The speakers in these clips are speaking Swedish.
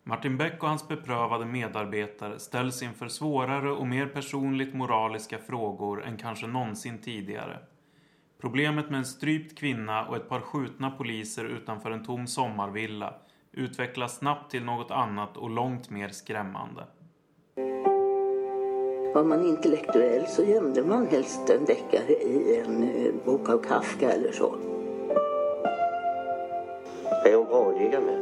Martin Beck och hans beprövade medarbetare ställs inför svårare och mer personligt moraliska frågor än kanske någonsin tidigare. Problemet med en strypt kvinna och ett par skjutna poliser utanför en tom sommarvilla utvecklas snabbt till något annat och långt mer skrämmande. Var man intellektuell så gömde man helst en deckare i en bok av Kafka eller så. Är hon bra att ligga med?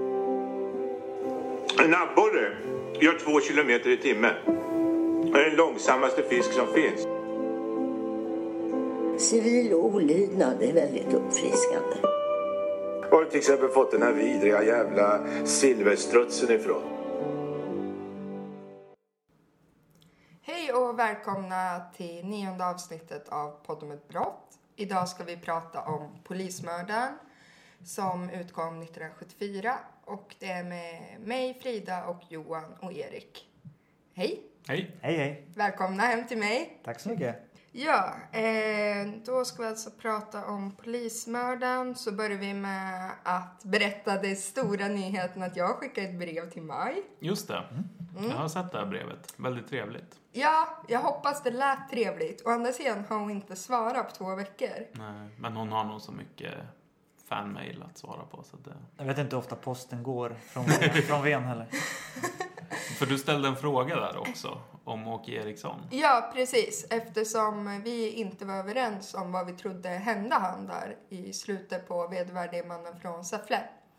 En abborre gör 2 kilometer i timmen. Det är den långsammaste fisk som finns. Civil olydnad är väldigt uppfriskande. Var har du till exempel fått den här vidriga jävla silverstrutsen ifrån? Hej och välkomna till 9:e avsnittet av Podden om ett brott. Idag ska vi prata om Polismördaren som utkom 1974. Och det är med mig, Frida och Johan och Erik. Hej! Hej! Hej, hej. Välkomna hem till mig. Tack så mycket. Ja, då ska vi alltså prata om Polismördaren. Så börjar vi med att berätta den stora nyheten att jag skickade ett brev till Maj. Just det. Jag har sett det här brevet. Väldigt trevligt. Ja, jag hoppas det lät trevligt. Å andra sidan har hon inte svarat på 2 veckor. Nej, men hon har nog så mycket fanmail att svara på. Så det... Jag vet inte hur ofta posten går från Ven heller. För du ställde en fråga där också om Åke Eriksson. Ja, precis. Eftersom vi inte var överens om vad vi trodde hände han där i slutet på vedervärdige mannen från Säffle.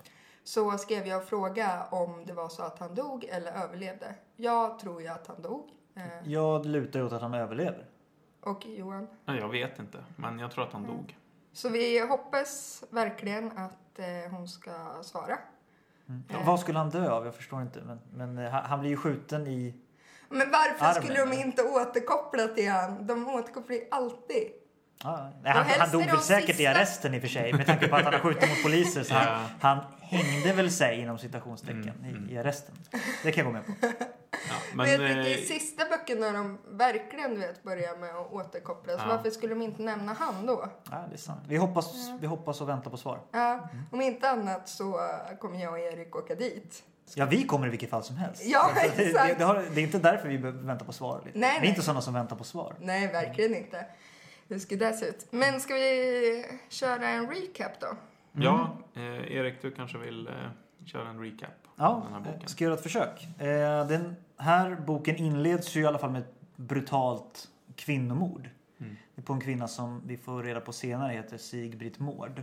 Så skrev jag fråga om det var så att han dog eller överlevde. Jag tror ju att han dog. Jag lutar åt att han överlever. Och Johan? Nej, jag vet inte, men jag tror att han dog. Så vi hoppas verkligen att hon ska svara. Vad skulle han dö av? Jag förstår inte. Men han blir ju skjuten i... Men varför armen, skulle de inte återkoppla till han? De återkopplar ju alltid. Ja, han dog väl säkert i arresten i och för sig. Med tanke på att han har skjutit mot poliser. Så han hängde väl sig inom citationstecken i arresten. Det kan jag gå med på. Ja, men jag tycker i sista böckerna de verkligen börjar med att återkoppla. Så varför skulle de inte nämna han då? Ja, det är sant. Vi hoppas och väntar på svar. Ja, om inte annat så kommer jag och Erik åka dit. Ja, vi kommer i vilket fall som helst. Ja, exakt. Det är inte därför vi väntar på svar. Nej. Vi är inte sådana som väntar på svar. Nej, verkligen inte. Hur ska det se ut? Men ska vi köra en recap då? Ja, Erik, du kanske vill köra en recap av den här boken. Jag ska göra ett försök. Den här boken inleds ju i alla fall med ett brutalt kvinnomord. Det är på en kvinna som vi får reda på senare heter Sigbritt Mård.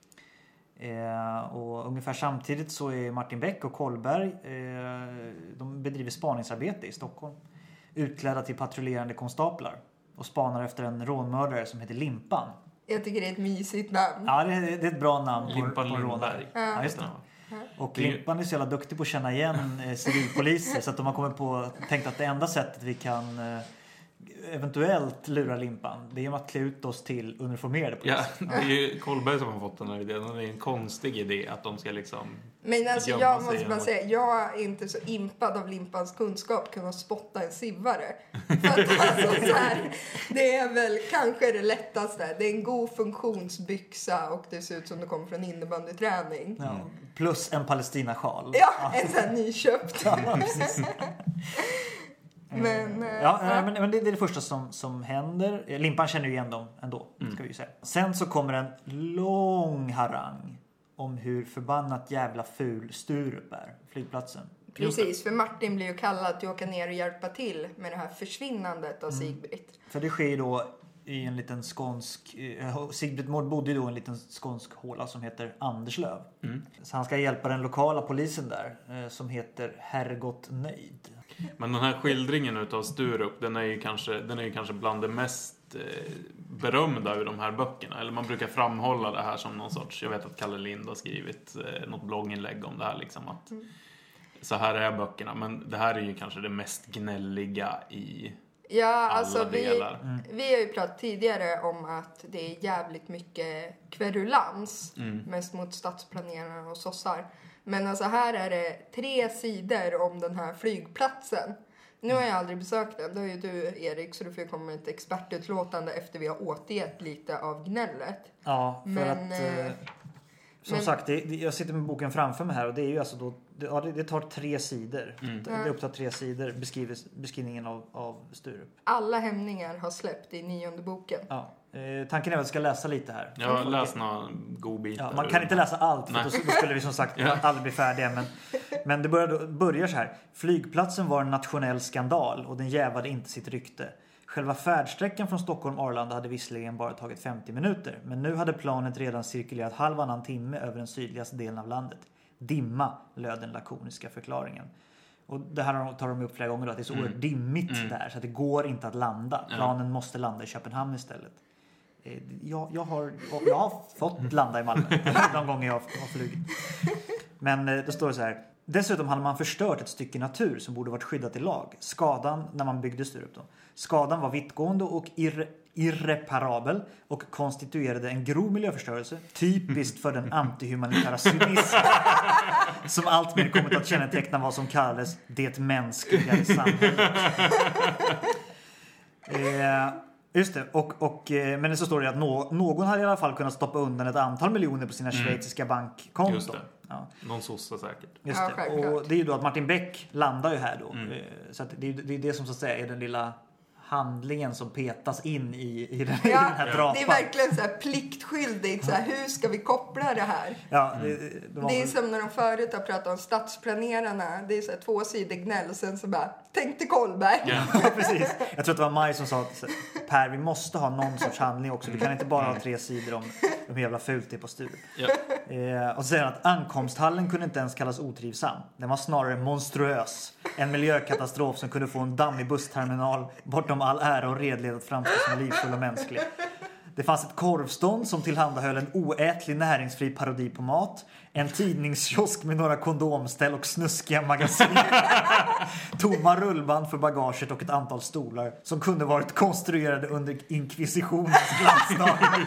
Och ungefär samtidigt så är Martin Beck och Kollberg de bedriver spaningsarbete i Stockholm. Utklädda till patrullerande konstaplar. Och spanar efter en rånmördare som heter Limpan. Jag tycker det är ett mysigt namn. Ja, det är ett bra namn Limpan på rånare. Ja, just det. Och Limpan är så jävla duktig på att känna igen civilpoliser. Så att de har kommit på tänkt att det enda sättet vi kan eventuellt lura Limpan, det är att klä ut oss till uniformerade poliser. Ja, det är ju Kollberg som har fått den här idén. Det är en konstig idé att de ska liksom... Men alltså jag måste bara säga, jag är inte så impad av Limpans kunskap kunna spotta en sivare. För att alltså så här, det är väl kanske det lättaste. Det är en god funktionsbyxa och det ser ut som det kommer från innebandyträning. Ja, plus en Palestina-sjal. Ja, en sån här nyköpt. Ja, precis. Men det är det första som händer. Limpan känner ju igen dem ändå, ska vi ju säga. Sen så kommer en lång harang om hur förbannat jävla ful Sturup är, flygplatsen. Precis, för Martin blir ju kallad till att åka ner och hjälpa till med det här försvinnandet av Sigbritt. För det sker då i en liten skånsk... Sigbritt Mård bodde ju då i en liten skånsk håla som heter Anderslöv. Så han ska hjälpa den lokala polisen där som heter Herrgott Nöjd. Men den här skildringen utav Sturup, den är ju kanske bland det mest berömda ur de här böckerna. Eller man brukar framhålla det här som någon sorts... Jag vet att Kalle Lind har skrivit något blogginlägg om det här liksom att så här är böckerna. Men det här är ju kanske det mest gnälliga i alla delar. Vi har ju pratat tidigare om att det är jävligt mycket kverulans. Mest mot stadsplanerarna och sossar. Men alltså här är det 3 sidor om den här flygplatsen. Nu har jag aldrig besökt den. Det har ju du, Erik, så du får komma med ett expertutlåtande efter vi har återgett lite av gnället. Ja, för att... Som sagt, jag sitter med boken framför mig här och det är ju alltså då, det tar 3 sidor. Det upptar 3 sidor beskrivningen av Sturup. Alla hämningar har släppt i 9:e boken. Ja. Tanken är att jag ska läsa lite här. Jag läser några godbitar. Ja, man kan inte läsa allt för då skulle vi som sagt aldrig bli färdiga. Men det börjar så här. Flygplatsen var en nationell skandal och den jävade inte sitt rykte. Själva färdsträckan från Stockholm-Arlanda hade visserligen bara tagit 50 minuter. Men nu hade planet redan cirkulerat halvannan timme över den sydligaste delen av landet. Dimma, löd den lakoniska förklaringen. Och det här tar de upp flera gånger då, att det är så oerhört dimmigt där så att det går inte att landa. Planen måste landa i Köpenhamn istället. Jag har fått landa i Malmö de gånger jag har flugit. Men då står det så här. Dessutom hade man förstört ett stycke natur som borde varit skyddat i lag. Skadan när man byggde Sturup då. Skadan var vittgående och irreparabel och konstituerade en grov miljöförstörelse. Typiskt för den antihumanitära cynism som alltmer kommit att känneteckna vad som kallades det mänskliga samhället. Just det, men så står det att någon hade i alla fall kunnat stoppa undan ett antal miljoner på sina schweiziska bankkonton. Just det. Ja. Någon sossa säkert. Just det. Och det är ju då att Martin Beck landar ju här då. Så att det är det som så att säga är den lilla handlingen som petas in i den här drapan. Det är verkligen så här pliktskyldigt. Så här, hur ska vi koppla det här? Ja, det är som när de förut har pratat om stadsplanerarna. Det är så här 2 sidor gnäll och sen så bara, tänk till Kolberg. Ja, precis. Jag tror att det var Maj som sa att Per, vi måste ha någon sorts handling också. Vi kan inte bara ha 3 sidor om hur jävla fult det är på Sturup. Ja. Och så säger han att ankomsthallen kunde inte ens kallas otrivsam. Den var snarare monstruös. En miljökatastrof som kunde få en dammig bussterminal bortom all ära och redlighet att framstå som livfull och mänsklig. Det fanns ett korvstånd som tillhandahöll en oätlig näringsfri parodi på mat. En tidningskiosk med några kondomställ och snuskiga magasin. Tomma rullband för bagaget och ett antal stolar som kunde varit konstruerade under inkvisitionens glansdagar.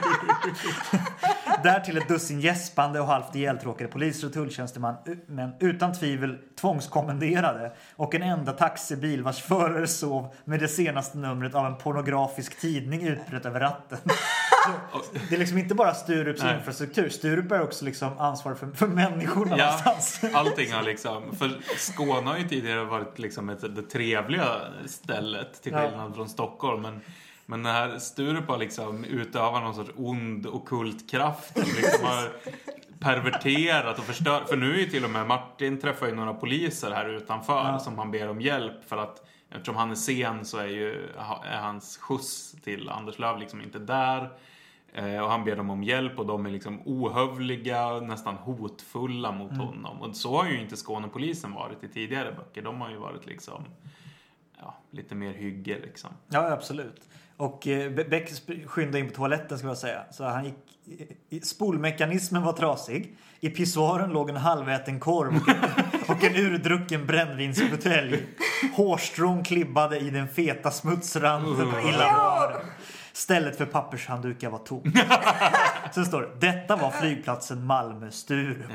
Därtill ett dussin gäspande och halvt ihjältråkade poliser och tulltjänstemän, men utan tvivel tvångskommenderade, och en enda taxibil vars förare sov med det senaste numret av en pornografisk tidning utbröt över ratten. Det är liksom inte bara Sturups infrastruktur. Sturup är också liksom ansvar för människorna någonstans. Allting har liksom, för Skåne har ju tidigare varit liksom det trevliga stället till skillnad från Stockholm, men det här Sturup har liksom utövat någon sorts ond och kultkraft som liksom har perverterat och förstört. För nu är ju till och med Martin träffar ju några poliser här utanför som han ber om hjälp för att eftersom han är sen så är hans skjuts till Anders Löv liksom inte där. Och han ber dem om hjälp och de är liksom ohövliga, nästan hotfulla mot honom. Och så har ju inte Skånepolisen varit i tidigare böcker. De har ju varit liksom lite mer hygge liksom. Ja, absolut. Och Beck skyndade in på toaletten ska jag säga. Så han gick, spolmekanismen var trasig. I pissoaren låg en halväten korv och en urdrucken brännvinsbutelj. Hårstrån klibbade i den feta smutsranden på illamåren. Stället för pappershanddukar var tom. Sen står det, detta var flygplatsen Malmö-Sturup.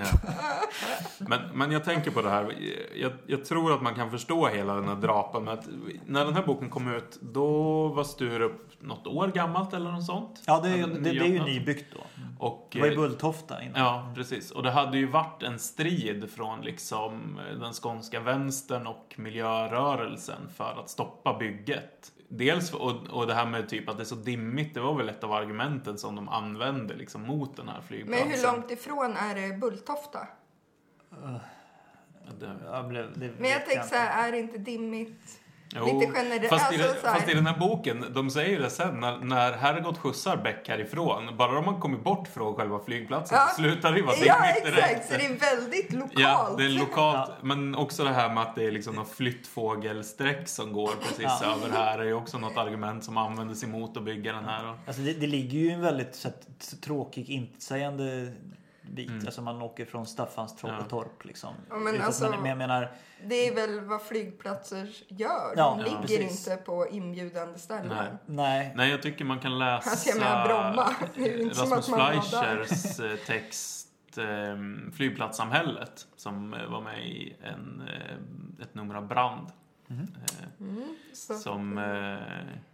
Men jag tänker på det här. Jag tror att man kan förstå hela den här drapan. Med att när den här boken kom ut, då var Sturup något år gammalt eller något sånt. Ja, det är ju nybyggt då. Och, det var ju Bulltofta innan. Ja, precis. Och det hade ju varit en strid från liksom den skånska vänstern och miljörörelsen för att stoppa bygget. Dels, och det här med typ att det är så dimmigt, det var väl ett av argumenten som de använde liksom mot den här flygplatsen. Men hur långt ifrån är det Bulltofta? Men jag tänker så här, är det inte dimmigt? Lite generellt. Fast i den här boken, de säger det sen, när Herrgott skjutsar Beck härifrån, bara om man kommer bort från själva flygplatsen så slutar det vara dimmigt direkt. Ja, exakt. Så det är väldigt lokalt. Ja, det är lokalt. Men också det här med att det är liksom någon flyttfågelsträck som går precis över här är ju också något argument som användes emot att bygga den här. Alltså det ligger ju en väldigt så tråkig, intetsägande bit. Alltså man åker från Staffanstorp liksom. Ja, men alltså, jag menar, det är väl vad flygplatser gör. De ligger inte på inbjudande ställen. Nej, jag tycker man kan läsa Rasmus Fleischers text Flygplatssamhället som var med i ett nummer av Brand. Som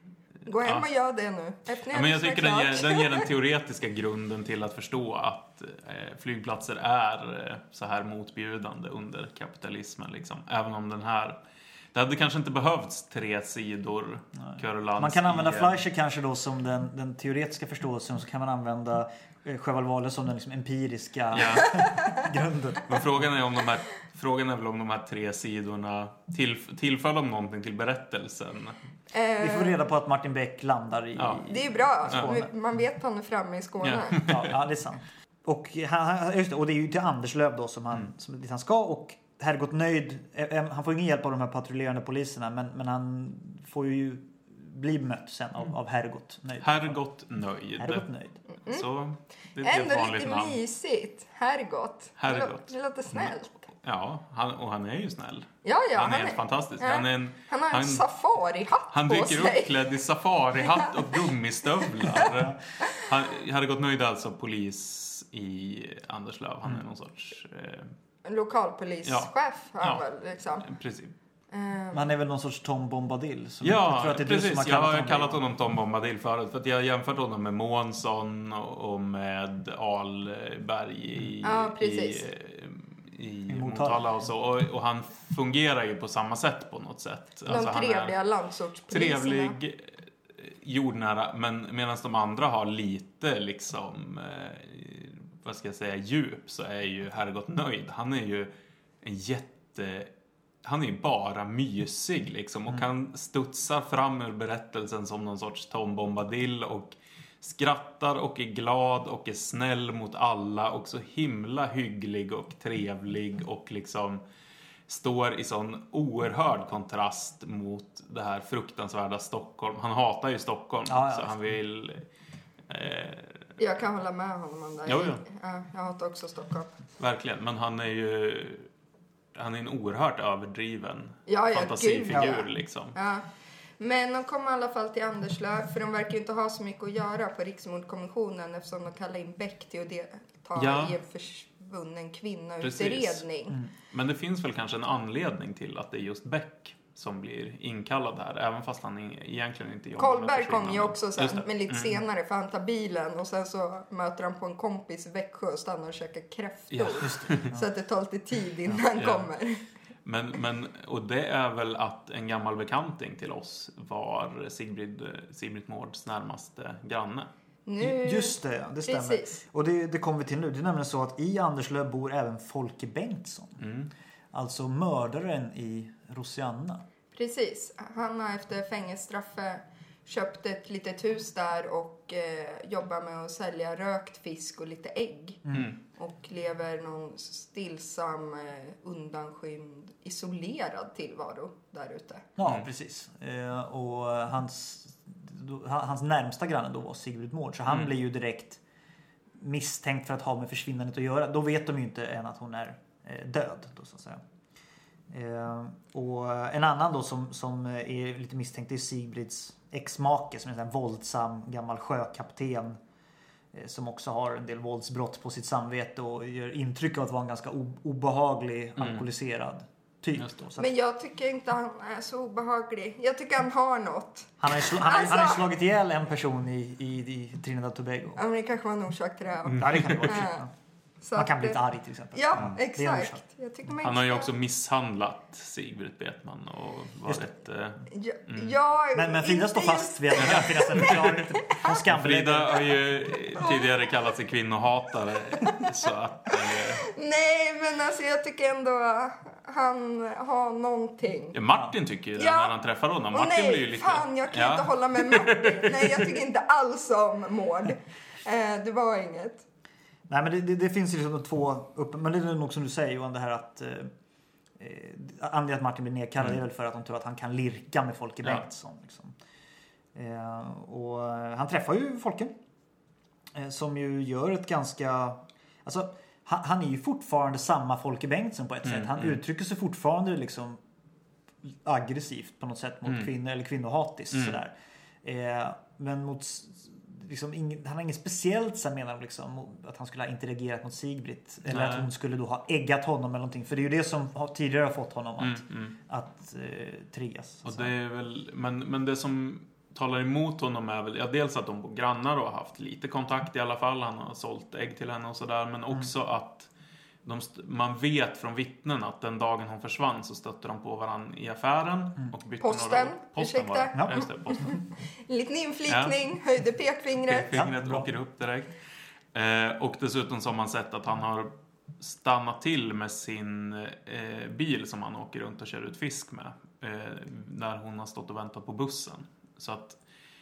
Gå hem och gör det nu. Men jag tycker den ger den teoretiska grunden till att förstå att flygplatser är så här motbjudande under kapitalismen. Liksom. Även om det hade kanske inte behövts 3 sidor kverulans. Man kan använda Fleischer kanske då som den teoretiska förståelsen, så kan man använda Sjöwall Wahlöö som den liksom empiriska grunden. Men frågan är väl om de här 3 sidorna tillför de någonting till berättelsen. Vi får reda på att Martin Beck landar i det är bra. Skåne. Man vet att han är framme i Skåne. Ja, det är sant. Och och det är ju till Anderslöv då som han ska, och Herrgott Nöjd, han får ingen hjälp av de här patrullerande poliserna, men han får ju bli bemött sen av Herrgott Nöjd. Herrgott Nöjd. Så det är ett ändå vanligt lite namn. mysigt. Herrgott. Det låter snällt. Ja, han är ju snäll. Ja, han är helt fantastisk. Ja. Han har en safarihatt han på sig. Han dyker uppklädd i safarihatt och gummistövlar. Herrgott Nöjd är alltså polis i Anderslöv. Han är någon sorts... lokalpolischef han väl liksom. Precis. Man är väl någon sorts Tom Bombadil. Jag tror att det är precis. Jag har kallat honom Tom Bombadil förut. För att jag har jämfört honom med Månsson och med Ahlberg i Motala och så. Och han fungerar ju på samma sätt på något sätt. De trevliga landsortspoliserna. Trevlig, jordnära. Men medan de andra har lite liksom... vad ska jag säga, djup, så är ju Herrgott Nöjd. Han är ju han är ju bara mysig liksom, och kan studsa fram ur berättelsen som någon sorts Tom Bombadil och skrattar och är glad och är snäll mot alla och så himla hygglig och trevlig och liksom står i sån oerhörd kontrast mot det här fruktansvärda Stockholm. Han hatar ju Stockholm, så han vill... Jag kan hålla med honom om det. Jo. Jag hatar också Stockholm. Verkligen, men han är en oerhört överdriven fantasifigur liksom. Ja. Men de kom i alla fall till Anderslöv, för de verkar ju inte ha så mycket att göra på Riksmordkommissionen eftersom de kallar in Beck till att delta i en försvunnen kvinnautredning. Men det finns väl kanske en anledning till att det är just Beck som blir inkallad här, även fast han egentligen inte jobbar. Kolberg kom ju också sen, men lite senare, för han tar bilen och sen så möter han på en kompis i Växjö och stannar och käkar kräftor. Så att det tar lite tid innan han kommer. Men, och det är väl att en gammal bekanting till oss var Sigrid Mårds närmaste granne. Just det, det stämmer. Precis. Och det kommer vi till nu. Det är nämligen så att i Anderslöv bor även Folke Bengtsson. Alltså mördaren i Rosianna. Precis. Han har efter fängelsestraffet köpt ett litet hus där och jobbar med att sälja rökt fisk och lite ägg. Och lever någon stillsam, undanskymd, isolerad tillvaro där ute. Ja, precis. Och hans närmsta granne då var Sigrid Mård. Så han blir ju direkt misstänkt för att ha med försvinnandet att göra. Då vet de ju inte än att hon är död då, så att säga. Och en annan då som är lite misstänkt är Sigrids ex-make, som är en våldsam gammal sjökapten som också har en del våldsbrott på sitt samvete och gör intryck av att vara en ganska obehaglig alkoholiserad typ då. Men jag tycker inte han är så obehaglig. Jag tycker han har något. Han har slagit ihjäl en person i Trinidad och Tobago. Ja, men det kanske var en orsak till det. Ja, det kan det vara. Man kan bli lite arg till exempel. Ja, exakt. Han har ju också misshandlat Sigrid Betman och varit... Men Frida står fast vid att det kan finnas en förklaring. Frida har ju tidigare kallat sig kvinnohatare. Så att... Nej, men alltså jag tycker ändå han har någonting. Ja, Martin tycker ju det när han träffar honom. Martin blir ju lite... Fan, jag kan inte hålla med Martin. Nej, jag tycker inte alls om Mård. Det var inget. Nej, men det finns ju liksom två men det är nog som du säger, Johan, det här att anledningen att Martin blir nedkallad är väl för att de tror att han kan lirka med Folke Bengtsson liksom. Och han träffar ju Folke som ju gör ett ganska, alltså han är ju fortfarande samma Folke Bengtsson på ett sätt. Han uttrycker sig fortfarande liksom aggressivt på något sätt mot kvinnor eller kvinnohatiskt sådär. Men mot liksom han har inget speciellt så menar liksom att han skulle ha interagerat mot Sigbritt eller att hon skulle då ha äggat honom eller någonting, för det är ju det som tidigare har fått honom att triggas. Och det är väl men det som talar emot honom är väl dels att de bor grannar och har haft lite kontakt i alla fall. Han har sålt ägg till henne och sådär. Men också att man vet från vittnen att den dagen hon försvann så stötte de på varandra i affären. Och bytte Posten, posten var det. ursäkta. Ja, just det, posten. Liten inflikning, höjde pekfingret. Pekfingret åker upp direkt. Och dessutom så har man sett att han har stannat till med sin bil som han åker runt och kör ut fisk med. När hon har stått och väntat på bussen. Så att,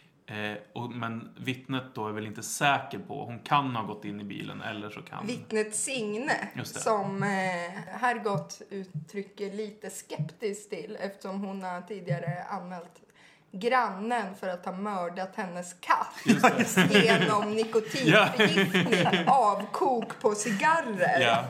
men vittnet då är väl inte säker på. Hon kan ha gått in i bilen eller så kan... Vittnet Signe som Hergot uttrycker lite skeptiskt till eftersom hon har tidigare anmält grannen för att ha mördat hennes katt genom nikotinförgiftning, avkok på cigarrer.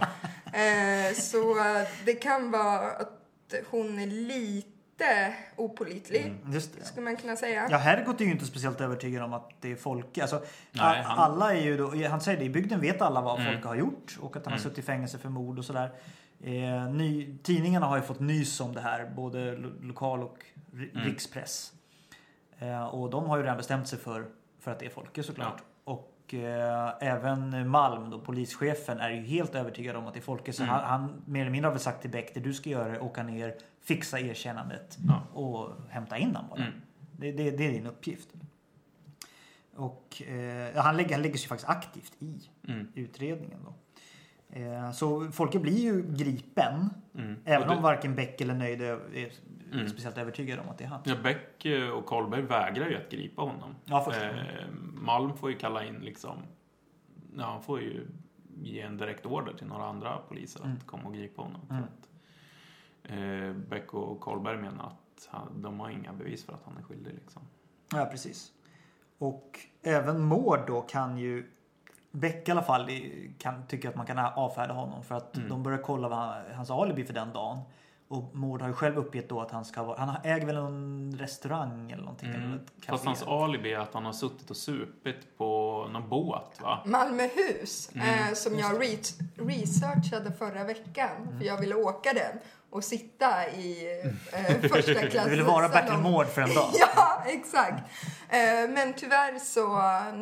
Så det kan vara att hon är lite opålitlig, skulle man kunna säga. Ja, Hergot är ju inte speciellt övertygad om att det är Folke. Alltså, alla är ju då, han säger det, i bygden vet alla vad Folke har gjort och att han har suttit i fängelse för mord och sådär. Tidningarna har ju fått nys om det här, både lokal och rikspress. Och de har ju redan bestämt sig för att det är Folke såklart. Och även Malm då, polischefen, är ju helt övertygad om att det är Folke. Så han mer eller mindre har väl sagt till Beck, det du ska göra är åka ner, fixa erkännandet och hämta in honom bara. Det är din uppgift. Och han lägger sig faktiskt aktivt i utredningen då. Så Folke blir ju gripen. Även om varken Beck eller Nöjd är speciellt övertygad om att det är han. Ja, Beck och Karlberg vägrar ju att gripa honom. Ja, Malm får ju kalla in liksom... Ja, han får ju ge en direkt order till några andra poliser att komma och gripa honom. För att, Beck och Karlberg menar att de har inga bevis för att han är skyldig liksom. Ja, precis. Och även Mård då kan ju... Beck i alla fall tycker att man kan avfärda honom för att de börjar kolla hans alibi för den dagen. Och Mård har ju själv uppgett då att han äger väl en restaurang eller någonting. Eller ett fast hans alibi är att han har suttit och supit på någon båt, va? Malmöhus, som jag researchade förra veckan. För jag ville åka den och sitta i första klass. Du ville vara Bertil Mård för en dag. Ja, exakt. Men tyvärr så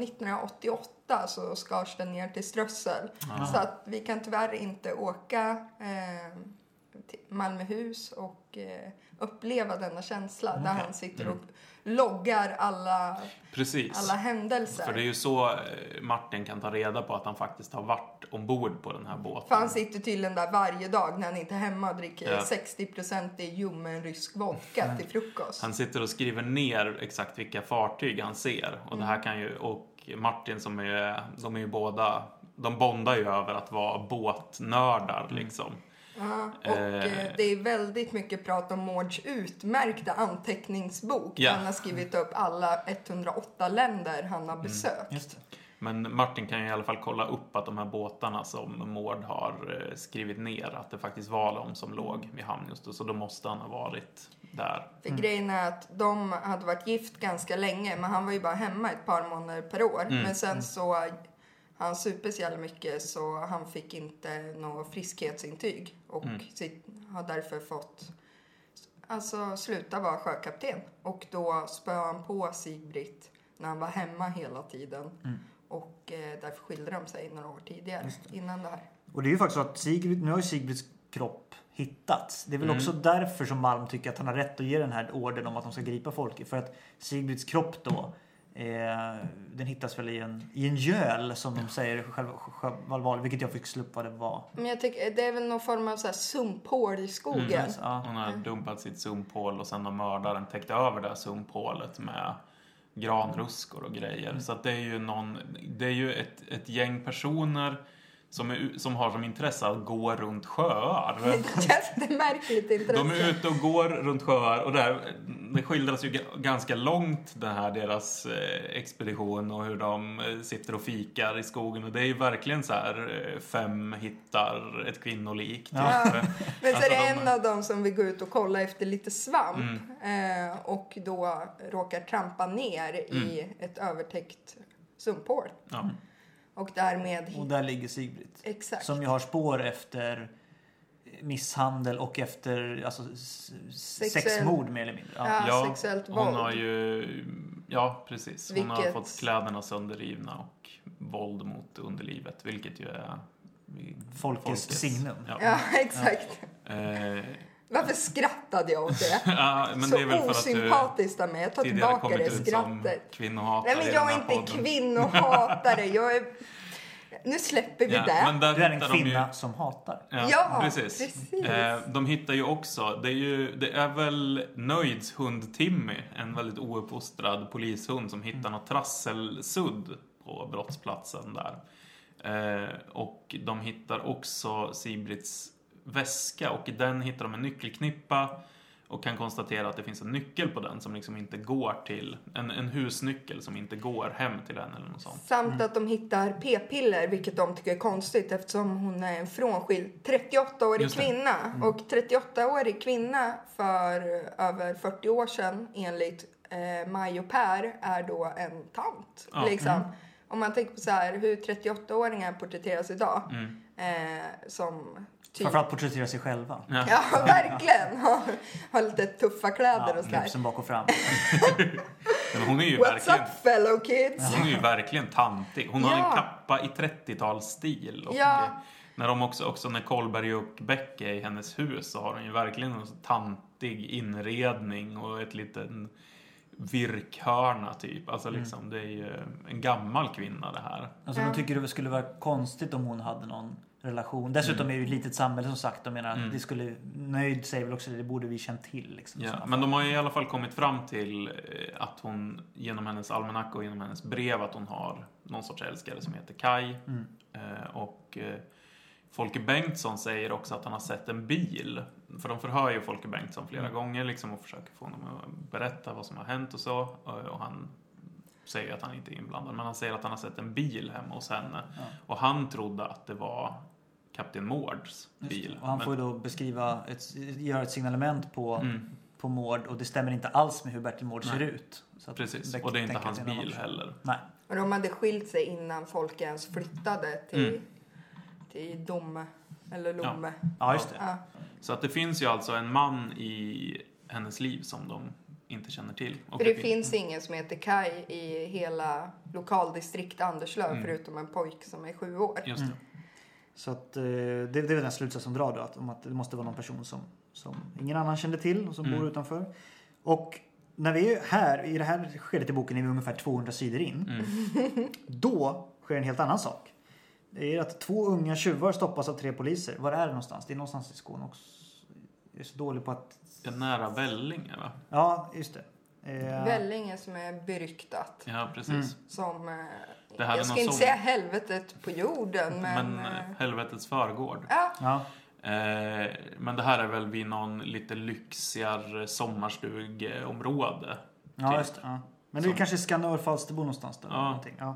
1988 så skars den ner till Strössel. Så att vi kan tyvärr inte åka till Malmöhus och uppleva denna känsla där han sitter och loggar alla händelser. För det är ju så Martin kan ta reda på att han faktiskt har varit ombord på den här båten. För han sitter tydligen där varje dag när han inte är hemma och dricker 60% i ljummen rysk vodka till frukost. Han sitter och skriver ner exakt vilka fartyg han ser. Och det här kan ju, och Martin de är ju båda, de bondar ju över att vara båtnördar liksom. Ja, och det är väldigt mycket prat om Mårds utmärkta anteckningsbok. Han har skrivit upp alla 108 länder han har besökt. Just det. Men Martin kan ju i alla fall kolla upp att de här båtarna som Mård har skrivit ner, att det faktiskt var de som låg vid hamn just då. Så då måste han ha varit där. För grejen är att de hade varit gift ganska länge, men han var ju bara hemma ett par månader per år. Men sen så... Han super så jävla mycket så han fick inte något friskhetsintyg. Och har därför fått sluta vara sjökapten. Och då spöade han på Sigbritt när han var hemma hela tiden. Och därför skilde de sig några år tidigare innan det här. Och det är ju faktiskt så att nu har ju Sigbritts kropp hittats. Det är väl också därför som Malm tycker att han har rätt att ge den här orden om att de ska gripa folk. För att Sigbritts kropp då... den hittas väl i en göl som de säger själva, vilket jag fick slå upp vad det var. Men jag tycker det är väl någon form av så här sumphål i skogen. Hon har dumpat sitt sumphål och sen har mördaren täckt över det här sumphålet med granruskor och grejer. Så att det är ju ett gäng personer som har som intresse att gå runt sjöar. Jättemärkligt intresse. De är ute och går runt sjöar och det skildras ju ganska långt den här deras expedition och hur de sitter och fikar i skogen. Och det är ju verkligen så här 5 hittar ett kvinnolik. Typ. Ja. Men så är det en av dem som vill gå ut och kolla efter lite svamp och då råkar trampa ner i ett övertäckt sumphål. Ja. Och därmed... Och där ligger Sigbritt. Exakt. Som ju har spår efter misshandel och efter sexmord mer eller mindre. Ja, sexuellt våld. Hon har ju Ja, precis. Hon har Vilket- fått kläderna sönderrivna och våld mot underlivet, vilket ju är Folkets signum. Ja. Ja, exakt. Eh, Varför skrattade jag åt det? ja, men Så det är väl för att du osympatiskt av mig. Jag tar tidigare tillbaka kommit det ut som skrattet. kvinnohatare Nej, men i jag den är här inte podden. kvinnohatare. Nu släpper vi Ja, det. men där Du är en hittar de ju... kvinna som hatar. Ja, precis. precis. De hittar ju också, det är väl Nöjds hund Timmy, en väldigt ouppfostrad polishund som hittar något trasselsudd på brottsplatsen där. Och de hittar också Sibrits väska, och i den hittar de en nyckelknippa och kan konstatera att det finns en nyckel på den som liksom inte går till, en husnyckel som inte går hem till den eller något sånt. Samt att de hittar p-piller, vilket de tycker är konstigt eftersom hon är en frånskild 38-årig Just det. kvinna. Och 38-årig kvinna för över 40 år sedan enligt Maj och Per är då en tant. Ja. Liksom. Om man tänker på så här, hur 38-åringar porträtteras idag. Som typ... Framförallt porträttera sig själva. Ja, verkligen. Har lite tuffa kläder och sådär. Lipsen bak och fram. Men hon är ju What's verkligen... up fellow kids? Hon är ju verkligen tantig. Hon har Ja. en kappa i 30-talsstil. Och Ja. när de också när Kolberg och Beck är i hennes hus så har hon ju verkligen en så tantig inredning och ett liten virkhörna typ. Alltså liksom, det är ju en gammal kvinna det här. Alltså, de tycker det skulle vara konstigt om hon hade någon relation. Dessutom är det ju ett litet samhälle som sagt. De menar att det skulle... Nöjd säger väl också det borde vi känt till. Liksom, Ja, men de har ju i alla fall kommit fram till att hon genom hennes almanacka och genom hennes brev att hon har någon sorts älskare som heter Kai. Och Folke Bengtsson säger också att han har sett en bil. För de förhör ju Folke Bengtsson flera gånger liksom, och försöker få honom att berätta vad som har hänt och så. Och han säger att han inte är inblandad. Men han säger att han har sett en bil hemma hos henne. Ja. Och han trodde att det var Kapten Mårds bil. Och han får ju då göra ett signalement på Mård. Och det stämmer inte alls med hur Bertil Mård ser ut. Så att precis, Beck och det är inte tänker hans att det är någon bil annan. heller. Nej. Och de hade skilt sig innan folk ens flyttade till Domme eller Lomme. Ja, just det. Ja. Så att det finns ju alltså en man i hennes liv som de inte känner till. Och För det finns ingen som heter Kai i hela lokaldistrikt Anderslöv förutom en pojk som är 7 år. Just det. Så att, det är väl den slutsats som drar då, om att det måste vara någon person som ingen annan kände till och som bor utanför. Och när vi är här, i det här skedet i boken är vi ungefär 200 sidor in. Då sker en helt annan sak. Det är att 2 unga tjuvar stoppas av 3 poliser. Var är det någonstans? Det är någonstans i Skåne också. Jag är så dålig på att... Det är nära Vellinge, va? Ja, just det. Vellinge som är beryktat. Ja, precis. Som, Det hade jag ska någon inte som- säga helvetet på jorden, men... helvetets förgård. Ja, Ja. Men det här är väl vid någon lite lyxigare sommarstugområde. Ja, just det. Ja. Men det är kanske Skanör, Falsterbo någonstans där. Ja. Någonting. Ja.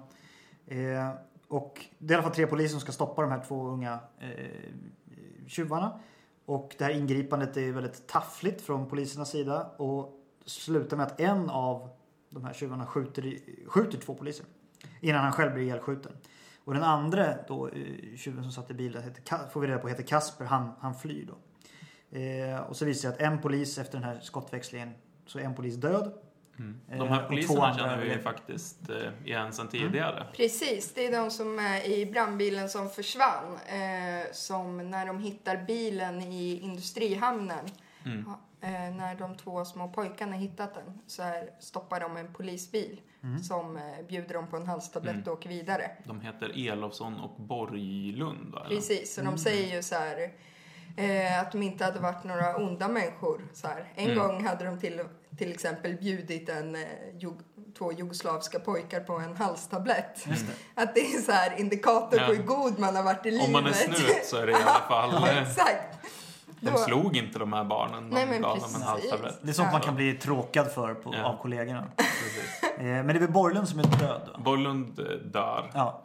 Och det är i alla fall 3 poliser som ska stoppa de här 2 unga tjuvarna. Och det här ingripandet är väldigt taffligt från polisernas sida. Och slutar med att en av de här tjuvarna skjuter 2 poliser. Innan han själv blir ihjälskjuten. Och den andra då, tjuven som satt i bilen, får vi reda på heter Kasper. Han flyr då. Och så visar det sig att en polis efter den här skottväxlingen, så är en polis död. De här och poliserna 2 andra känner vi överlever. faktiskt igen sedan tidigare. precis. Det är de som är i brandbilen som försvann. Som när de hittar bilen i industrihamnen. När de 2 små pojkarna hittat den så stoppar de en polisbil som bjuder dem på en halstablett och åker vidare. De heter Elofsson och Borglund, va? Precis, så de säger ju så här att de inte hade varit några onda människor. Så här. En gång hade de till exempel bjudit 2 jugoslavska pojkar på en halstablett. Att det är så här indikator på hur god man har varit i livet. Om man är snut så är det i alla fall... Exakt. De slog inte de här barnen. Nej, De men gav dem en precis. halstablett. Det är sånt man kan bli tråkad för av kollegorna. Precis. Men det är väl Borglund som är död då? Borglund dör. Ja.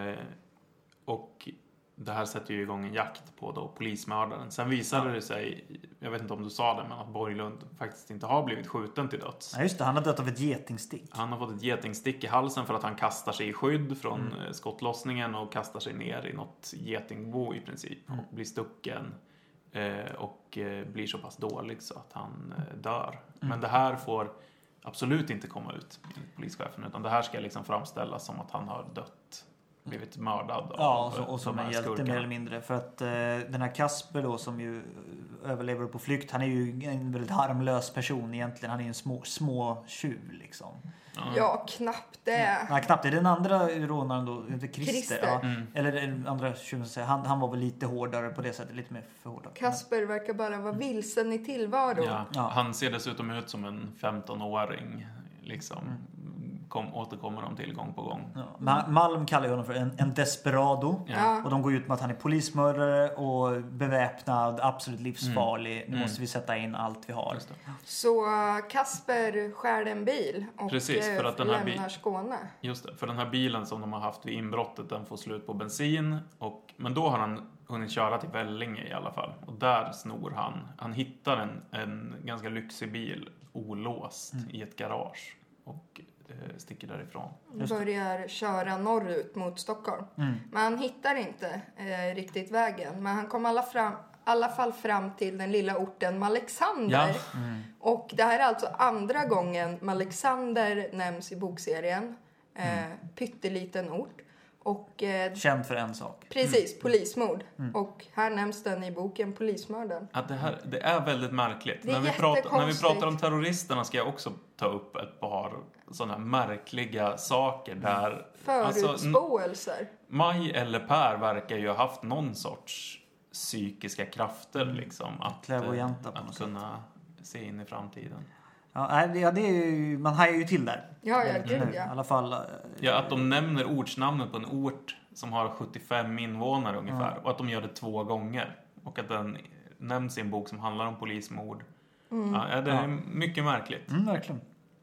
Och det här sätter ju igång en jakt på då polismördaren. Sen visade det sig, jag vet inte om du sa det, men att Borglund faktiskt inte har blivit skjuten till döds. Ja, just det. Han har dött av ett getingstick. Han har fått ett getingstick i halsen för att han kastar sig i skydd från skottlossningen och kastar sig ner i något getingbo i princip. Och blir stucken och blir så pass dålig så att han dör. Men det här får absolut inte komma ut, enligt polischefen. Utan det här ska liksom framställas som att han har dött. Blivit mördad av och som en hjälte mer eller mindre. För att den här Kasper då, som ju överlever på flykt, han är ju en väldigt harmlös person egentligen. Han är ju en små tjuv liksom. Ja, knappt det. Ja, knappt det. Den andra rånaren då, inte Christer. Ja. Eller den andra tjuven, han var väl lite hårdare på det sättet. Lite mer förhårdad. Kasper verkar bara vara vilsen i tillvaron. Ja. Han ser dessutom ut som en 15-åring. Liksom. Återkommer de till gång på gång. Ja. Malm kallar honom för en desperado. Ja. Och de går ut med att han är polismördare och beväpnad, absolut livsfarlig. Nu måste vi sätta in allt vi har. Så Kasper skär en bil och Precis, för att den här lämnar Skåne. Just det, för den här bilen som de har haft vid inbrottet, den får slut på bensin. Men då har han hunnit köra till Vellinge i alla fall. Och där snor han. Han hittar en ganska lyxig bil olåst i ett garage. Och sticker därifrån. Börjar köra norrut mot Stockholm. Men han hittar inte riktigt vägen. Men han kom i alla fall fram till den lilla orten Malexander. Ja. Och det här är alltså andra gången Malexander nämns i bokserien. Pytteliten ort. Och, känd för en sak. Precis, polismord. Och här nämns den i boken Polismörden. Att det är väldigt märkligt. Det är När vi pratar om terroristerna ska jag också ta upp ett par sådana märkliga saker där... Förutspåelser. Maj eller Per verkar ju ha haft någon sorts psykiska krafter liksom. Att kunna se in i framtiden. Ja, det är ju, man hajar ju till där. Ja, gud ja. I alla fall. Ja, att de nämner ortsnamnet på en ort som har 75 invånare ungefär. Och att de gör det 2 gånger. Och att den nämns i en bok som handlar om polismord. Ja, det är mycket märkligt. Verkligen.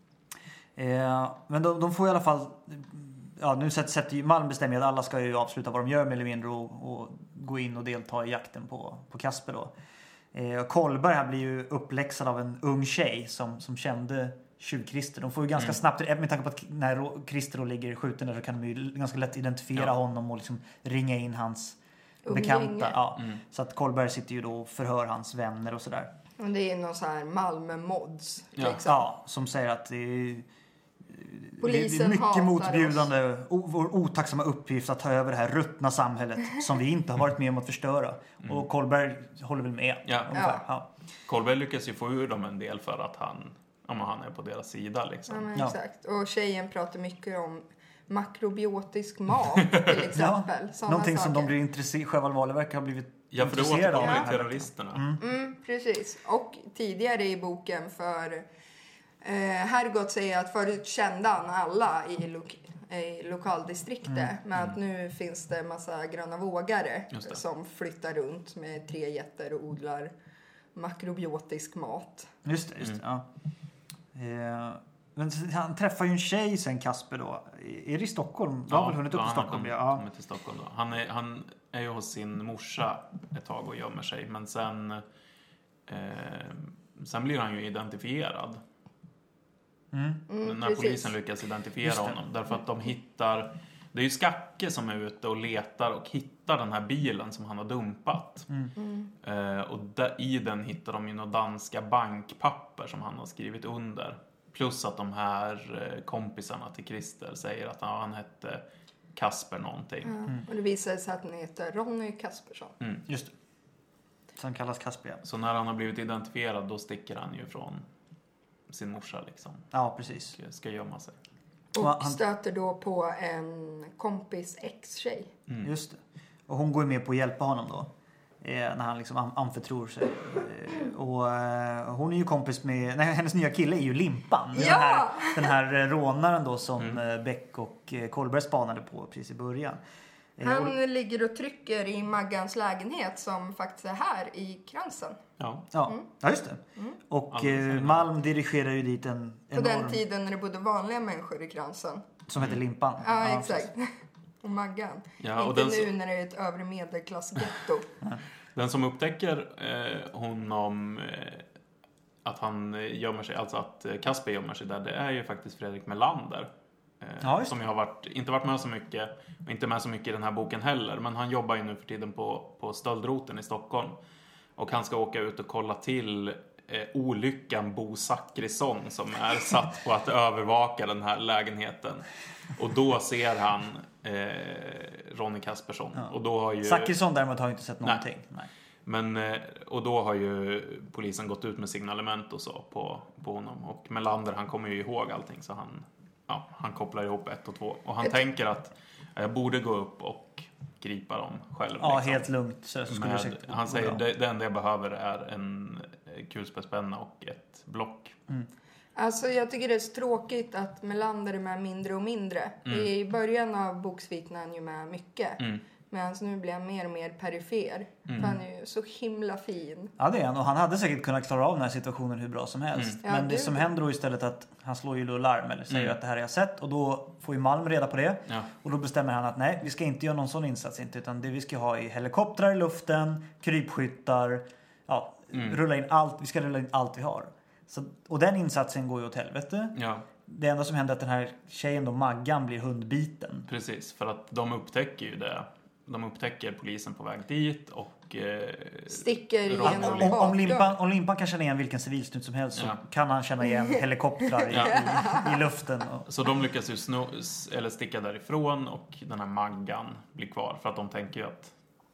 Men de får i alla fall... Ja, nu sätter ju Malm bestämmer att alla ska ju avsluta vad de gör mer eller mindre och gå in och delta i jakten på Kasper då. Kolberg här blir ju uppläxad av en ung tjej som kände tjuv-Christer. De får ju ganska snabbt, med tanke på att när Christer då ligger skjuten där, så kan de ju ganska lätt identifiera honom och liksom ringa in hans bekanta. Ja. Så att Kolberg sitter ju då och förhör hans vänner och sådär. Och det är någon så här Malmö-mods. Liksom. Ja, som säger att det är polisen mycket motbjudande vår otacksamma uppgift att ta över det här ruttna samhället som vi inte har varit med om att förstöra. Och Kolberg håller väl med. Ja. Kolberg lyckas ju få ur dem en del för att han är på deras sida liksom. Ja, exakt. Och tjejen pratar mycket om makrobiotisk mat till exempel. Någonting som de blir intresserade, Sjöwall Wahlöö verkar ha blivit intresserade av. Ja, för det återkommer terroristerna. Precis. Och tidigare i boken för Hergot säger att förut kände han alla i lokaldistriktet. Men att nu finns det en massa gröna vågare som flyttar runt med 3 jätter och odlar makrobiotisk mat. Just det. Ja. Men han träffar ju en tjej sen, Kasper då. Är det i Stockholm? Ja, har väl hunnit upp till Stockholm. Han kommer till Stockholm då. Han är ju hos sin morsa ett tag och gömmer sig. Men sen blir han ju identifierad. När polisen lyckas identifiera honom. Därför att de hittar... Det är ju Skacke som är ute och letar och hittar den här bilen som han har dumpat. Och i den hittar de ju några danska bankpapper som han har skrivit under. Plus att de här kompisarna till Christer säger att han hette Kasper någonting. Och det visar sig att han heter Ronny Kaspersson. Just det. Så han kallas Kasper. Så när han har blivit identifierad, då sticker han ju från sin morsa liksom. Ja, precis. Ska gömma sig. Och stöter då på en kompis ex-tjej. Just det. Och hon går med på att hjälpa honom då. När han liksom anförtror sig. Och hon är ju kompis med... Nej, hennes nya kille är ju Limpan. Ja! Den här rånaren då som Beck och Kolberg spanade på precis i början. Han ligger och trycker i Maggans lägenhet som faktiskt är här i Kransen. Ja, just det. Och Malm dirigerar ju dit en på den tiden när det bodde vanliga människor i Kransen. Som heter Limpan. Ja, exakt. Och Maggan. Ja, inte nu när det är ett övre medelklassgetto. Den som upptäcker honom att han gömmer sig, alltså att Kasper gömmer sig där, det är ju faktiskt Fredrik Melander. Som ju har inte varit med så mycket och inte med så mycket i den här boken heller, men han jobbar ju nu för tiden på stöldroten i Stockholm och han ska åka ut och kolla till olyckan Bo Zachrisson som är satt på att övervaka den här lägenheten. Och då ser han Ronny Kaspersson. Ja. Och då har ju... Zachrisson däremot har ju inte sett någonting. Nej. Men, och då har ju polisen gått ut med signalement och så på honom. Och Melander, han kommer ju ihåg allting, så han kopplar ihop 1 och 2. Och han tänker att jag borde gå upp och gripa dem själv. Ja, liksom. helt lugnt. Så skulle Han säger det enda jag behöver är en kulspetspenna och ett block. Alltså jag tycker det är så tråkigt att Melander är med mindre och mindre. I början av Boksviten är han ju med mycket. Men nu blir han mer och mer perifer. För han är ju så himla fin. Ja, det är han. Och han hade säkert kunnat klara av den här situationen hur bra som helst. Ja, Men det som händer då istället att han slår ju larm eller säger att det här har jag sett. Och då får ju Malm reda på det. Ja. Och då bestämmer han att nej, vi ska inte göra någon sån insats inte. Utan det vi ska ha är helikoptrar i luften, krypskyttar. Ja, rulla in allt. Vi ska rulla in allt vi har. Så, och den insatsen går ju åt helvete. Ja. Det enda som händer är att den här tjejen då, Maggan, blir hundbiten. Precis, för att de upptäcker ju det. De upptäcker polisen på väg dit och sticker igenom om Limpan kan känna igen vilken civilsnut som helst så kan han känna igen helikoptrar i luften. Så de lyckas ju sticka därifrån och den här Maggan blir kvar för att de tänker ju att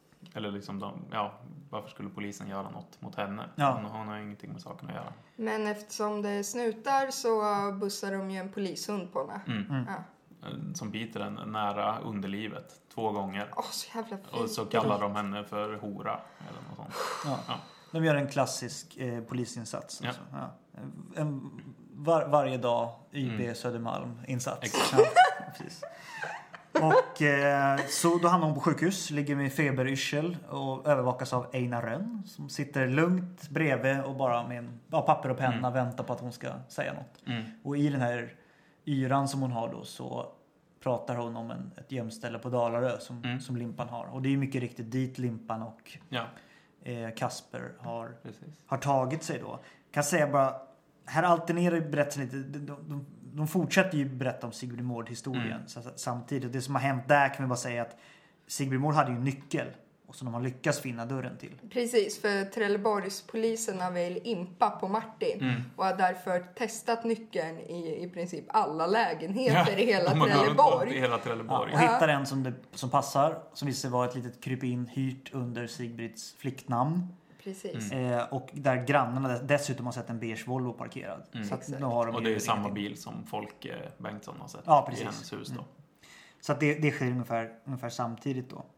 varför skulle polisen göra något mot henne? Ja. Hon har ingenting med saken att göra. Men eftersom det snutar så bussar de ju en polishund på henne. Som biter en nära underlivet 2 gånger. Så jävla fint. Och så kallar de henne för hora eller något sånt. Ja. De gör en klassisk polisinsats. Alltså. Ja. Varje dag YB Södermalm insats. Exakt. Precis. Och så då hamnar hon på sjukhus, ligger med feberyrsel och övervakas av Einar Rönn som sitter lugnt bredvid och bara med papper och penna väntar på att hon ska säga något. Och i den här yran som hon har då så pratar hon om ett gömställe på Dalarö som Limpan har. Och det är ju mycket riktigt dit Limpan och Kasper har tagit sig då. Kan säga bara, här alternerar ju berättelsen lite. De fortsätter ju berätta om Sigrid Mård-historien samtidigt. Det som har hänt där kan vi bara säga att Sigrid Mård hade ju en nyckel och som de har lyckats finna dörren till. Precis, för Trelleborgspoliserna vill impa på Martin och har därför testat nyckeln i princip alla lägenheter i hela Trelleborg. Och hittar en som passar, som visar sig vara ett litet krypin hyrt under Sigbrids flicknamn. Precis. Och där grannarna dessutom har sett en beige Volvo parkerad. Så att nu har de och det är samma bil som Folke Bengtsson har sett i hennes hus då. Så att det sker ungefär samtidigt då.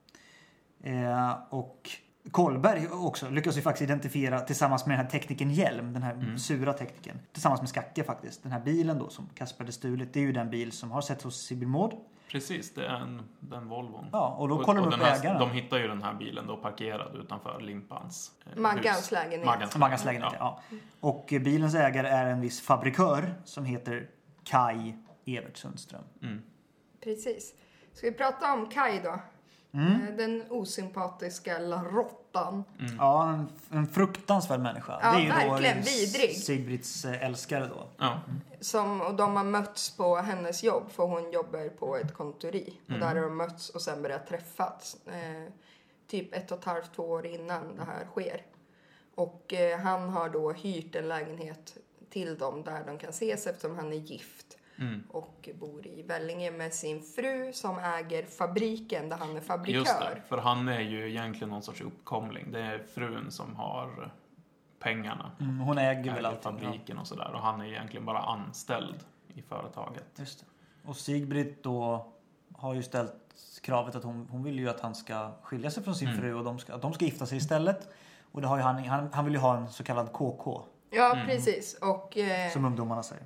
Och Kollberg också lyckas ju faktiskt identifiera tillsammans med den här tekniken Hjelm, den här sura tekniken, tillsammans med Skacke faktiskt. Den här bilen då som Kasper hade stulit, det är ju den bil som har sett hos Sigrid Mård. Precis, det är den Volvon. Ja, och då kollar de upp ägaren. De hittar ju den här bilen då parkerad utanför Limpans Maggans lägenhet. Maggans lägenhet, ja. Och bilens ägare är en viss fabrikör som heter Kai Evert Sundström. Precis. Ska vi prata om Kai då? Den osympatiska larottan. Ja, en fruktansvärd människa. Ja, det är ju verkligen då vidrig. Sigbrids älskare då. Ja. Och de har mötts på hennes jobb, för hon jobbar på ett kontori. Och där har de mötts och sen börjat träffas. Typ 1,5-2 år innan det här sker. Och han har då hyrt en lägenhet till dem där de kan ses eftersom han är gift. Och bor i Vellinge med sin fru som äger fabriken där han är fabrikör. Just det, för han är ju egentligen någon sorts uppkomling. Det är frun som har pengarna. Hon äger väl allting, fabriken och sådär. Och han är egentligen bara anställd i företaget. Just det. Och Sigrid då har ju ställt kravet att hon vill ju att han ska skilja sig från sin fru och att de ska gifta sig istället. Och det har ju han vill ju ha en så kallad KK. Ja, precis. Och, som ungdomarna säger.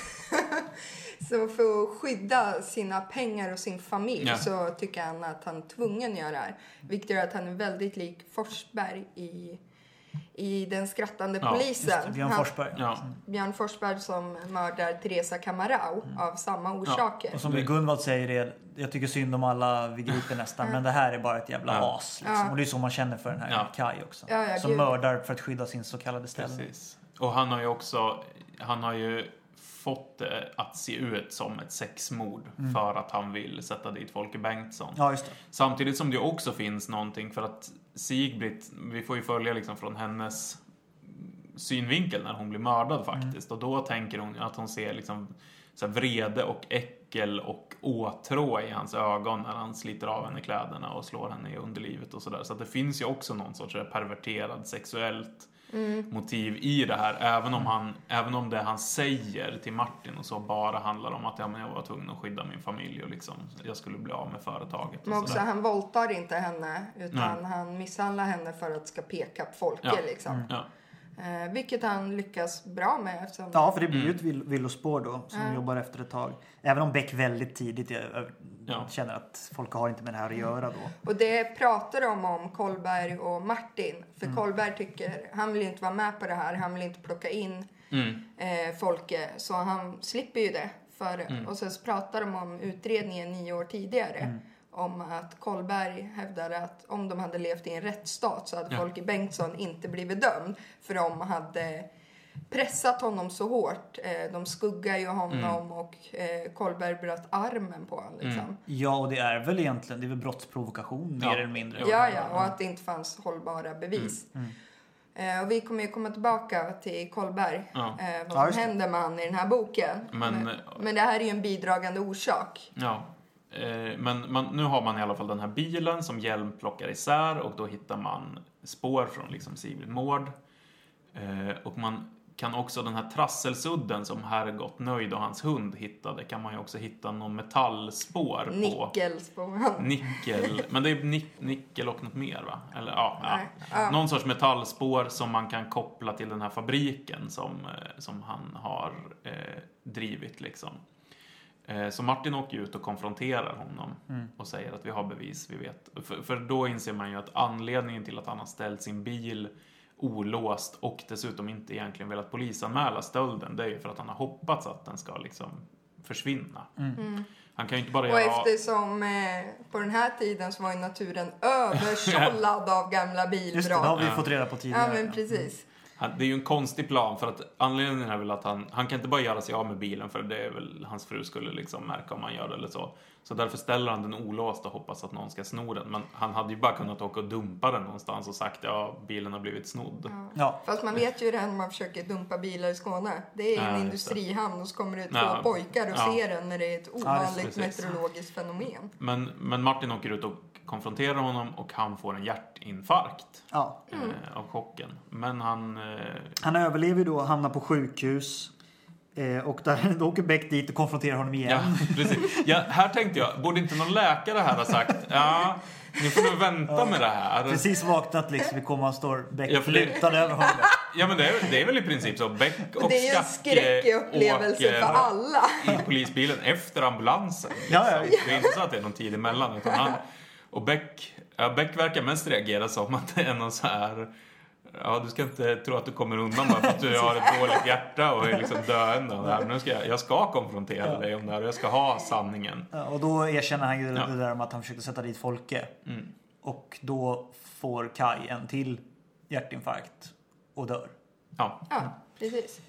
Så för att skydda sina pengar och sin familj så tycker han att han är tvungen att göra det här. Vilket gör att han är väldigt lik Forsberg i Den skrattande polisen. Björn Forsberg. Björn Forsberg som mördar Teresa Camarau av samma orsaker. Och som Gunvald säger är, jag tycker synd om alla vi griper nästan, men det här är bara ett jävla as. Liksom. Och det är så man känner för den här Kai också. Som mördar för att skydda sin så kallade ställning. Precis. Och han har ju fått det att se ut som ett sexmord för att han vill sätta dit Folke Bengtsson. Ja, just det. Samtidigt som det också finns någonting för att Sigrid, vi får ju följa liksom från hennes synvinkel när hon blir mördad faktiskt. Och då tänker hon att hon ser liksom så här vrede och äckel och åtrå i hans ögon när han sliter av henne kläderna och slår henne i underlivet och sådär. Så att det finns ju också någon sorts perverterad sexuellt motiv i det här. Även om det han säger till Martin och så bara handlar om att jag var tvungen att skydda min familj och liksom, jag skulle bli av med företaget. Men också han våldtar inte henne utan han misshandlar henne för att ska peka på folket liksom. Ja. Vilket han lyckas bra med. Eftersom... Ja, för det blir ju ett villospår då som jobbar efter ett tag. Även om Beck väldigt tidigt känner att folk har inte med det här att göra då. Och det pratar de om Kollberg och Martin. För Kollberg tycker, han vill inte vara med på det här. Han vill inte plocka in folket. Så han slipper ju det. Och sen så pratar de om utredningen 9 år tidigare. Om att Kollberg hävdade att om de hade levt i en rättsstat så hade Folke Bengtsson inte blivit dömd. För de hade pressat honom så hårt. De skuggar ju honom och Kollberg bröt armen på honom. Liksom. Ja, och det är väl brottsprovokation mer eller mindre. Ja, och att det inte fanns hållbara bevis. Och vi kommer ju komma tillbaka till Kollberg. Vad som händer med han i den här boken. Men det här är ju en bidragande orsak. Ja. Men nu har man i alla fall den här bilen som Hjelm plockar isär och då hittar man spår från liksom Sigrid Mård. Och man kan också den här trasselsudden som Herrgott Nöjd och hans hund hittade, kan man ju också hitta någon metallspår på. Nickelspår. Nickel, men det är nickel och något mer va? Eller någon sorts metallspår som man kan koppla till den här fabriken som han har drivit liksom. Så Martin åker ut och konfronterar honom och säger att vi har bevis, vi vet. För då inser man ju att anledningen till att han har ställt sin bil olåst och dessutom inte egentligen velat polisanmäla stölden, det är ju för att han har hoppats att den ska liksom försvinna. Han kan ju inte bara och eftersom på den här tiden så var ju naturen översållad av gamla bilvrak. Just det, har vi fått reda på tidigare. Ja, men precis. Det är ju en konstig plan för att anledningen är väl att han kan inte bara göra sig av med bilen för det är väl hans fru skulle liksom märka om han gör det eller så. Så därför ställer han den olåst och hoppas att någon ska sno den. Men han hade ju bara kunnat åka och dumpa den någonstans och sagt bilen har blivit snodd. Ja. Fast man vet ju det när man försöker dumpa bilar i Skåne. Det är en industrihamn och så kommer det 2 pojkar och ser den när det är ett ovanligt meteorologiskt fenomen. Men Martin åker ut och konfronterar honom och han får en hjärtinfarkt av chocken. Men han överlever då, hamnar på sjukhus och då åker Beck dit och konfronterar honom igen. Ja, precis. Här tänkte jag, borde inte någon läkare här ha sagt nu får du vänta med det här. Precis vaknat liksom, vi kommer och står Beck lutad över honom. Ja, men det är väl i princip så. Beck och det är ju en skräckig upplevelse för alla. I polisbilen efter ambulansen. Ja. Det är inte så att det är någon tid emellan utan och Beck verkar mest reagera som att det är någon så här du ska inte tro att du kommer undan bara för att du har ett dåligt hjärta och är liksom döende. Men jag ska konfrontera dig om det här och jag ska ha sanningen. Ja, och då erkänner han ju det där om att han försökte sätta dit Folke. Och då får Kaj en till hjärtinfarkt och dör. Ja, precis.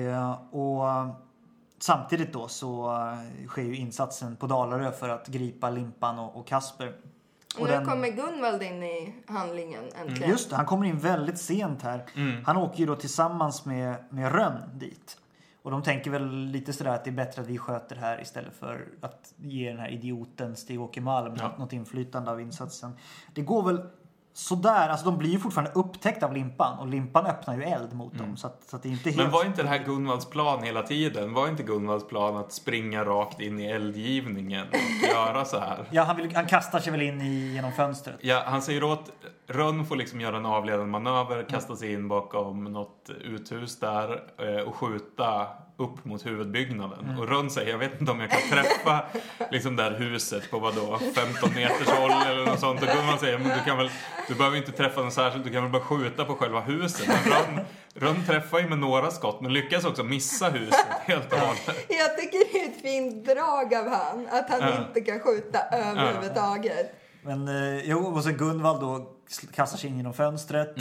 Och samtidigt då så sker ju insatsen på Dalarö för att gripa Limpan och Kasper. Och nu kommer Gunvald in i handlingen äntligen. Just det, han kommer in väldigt sent här. Han åker ju då tillsammans med Rönn dit. Och de tänker väl lite sådär att det är bättre att vi sköter det här istället för att ge den här idioten Stig-Åke Malm något inflytande av insatsen. Det går väl sådär, alltså de blir ju fortfarande upptäckta av Limpan och Limpan öppnar ju eld mot dem så att det är inte helt... Men var inte det här Gunvalds plan hela tiden? Var inte Gunvalds plan att springa rakt in i eldgivningen och göra så här? Ja, han kastar sig väl in genom fönstret. Ja, han säger åt Rönn får liksom göra en avledande manöver, kasta sig in bakom något uthus där och skjuta upp mot huvudbyggnaden. Och Rönn säger, jag vet inte om jag kan träffa liksom där huset på 15 meters håll eller något sånt. Och Gunvald säger, men du behöver inte träffa något särskilt, du kan väl bara skjuta på själva huset. Men Rönn träffar ju med några skott men lyckas också missa huset helt och hållet. Jag tycker det är ett fint drag av han att han inte kan skjuta överhuvudtaget. Men och så Gunvald då kastar sig in genom fönstret,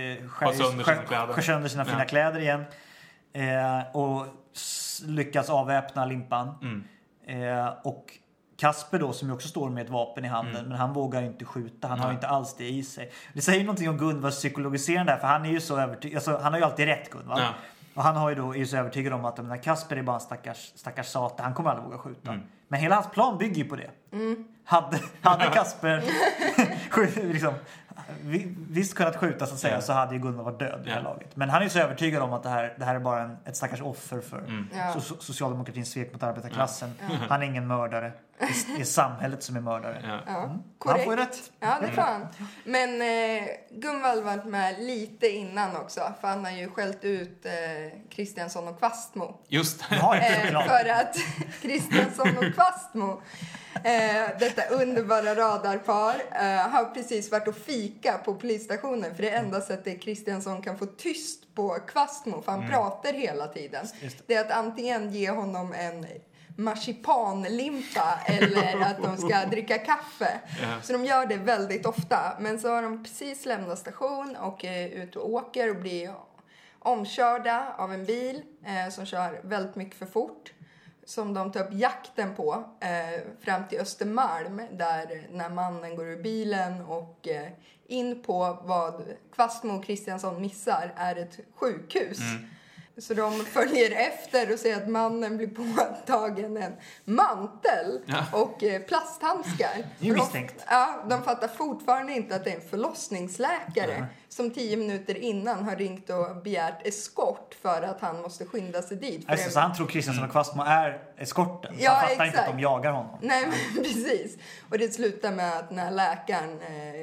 skär sönder sina fina kläder igen och lyckas avväpna Limpan och Kasper då, som ju också står med ett vapen i handen, men han vågar ju inte skjuta. Han har ju inte alls det i sig. Det säger någonting om Gunvalds psykologiserande där, för han är ju så övertygad. Alltså, han har ju alltid rätt, Gunvald. Ja. Och han har ju då, är ju så övertygad om att den här Kasper är bara en stackars sate. Han kommer aldrig våga skjuta. Men hela hans plan bygger ju på det. Hade Kasper liksom, visst kunnat skjuta så att säga, så hade ju Gunvald varit död i det här laget. Men han är ju så övertygad om att det här är bara ett stackars offer för socialdemokratins svek mot arbetarklassen. Han är ingen mördare. Det är samhället som är mördare. Korrekt. Han får rätt. Ja, det får han. Men Gunvald var med lite innan också. För han har ju skällt ut Kristiansson och Kvastmo. Just det. För att Kristiansson och Kvastmo, detta underbara radarpar, har precis varit och fika på polisstationen. För det enda sättet Kristiansson kan få tyst på Kvastmo, för han pratar hela tiden. Det är att antingen ge honom en marsipanlimpa eller att de ska dricka kaffe. Så de gör det väldigt ofta. Men så har de precis lämnat station och är ute och åker och blir omkörda av en bil som kör väldigt mycket för fort. Som de tar upp jakten på fram till Östermalm, där när mannen går ur bilen och in på vad Kvastmo och Kristiansson missar är ett sjukhus. Så de följer efter och ser att mannen blir påtagen en mantel och plasthandskar. Det är misstänkt. De fattar fortfarande inte att det är en förlossningsläkare som 10 minuter innan har ringt och begärt eskort för att han måste skynda sig dit. Alltså, så han tror Kristiansson och Kvastmo är eskorten. Så han fattar inte att de jagar honom. Nej, men precis. Och det slutar med att när läkaren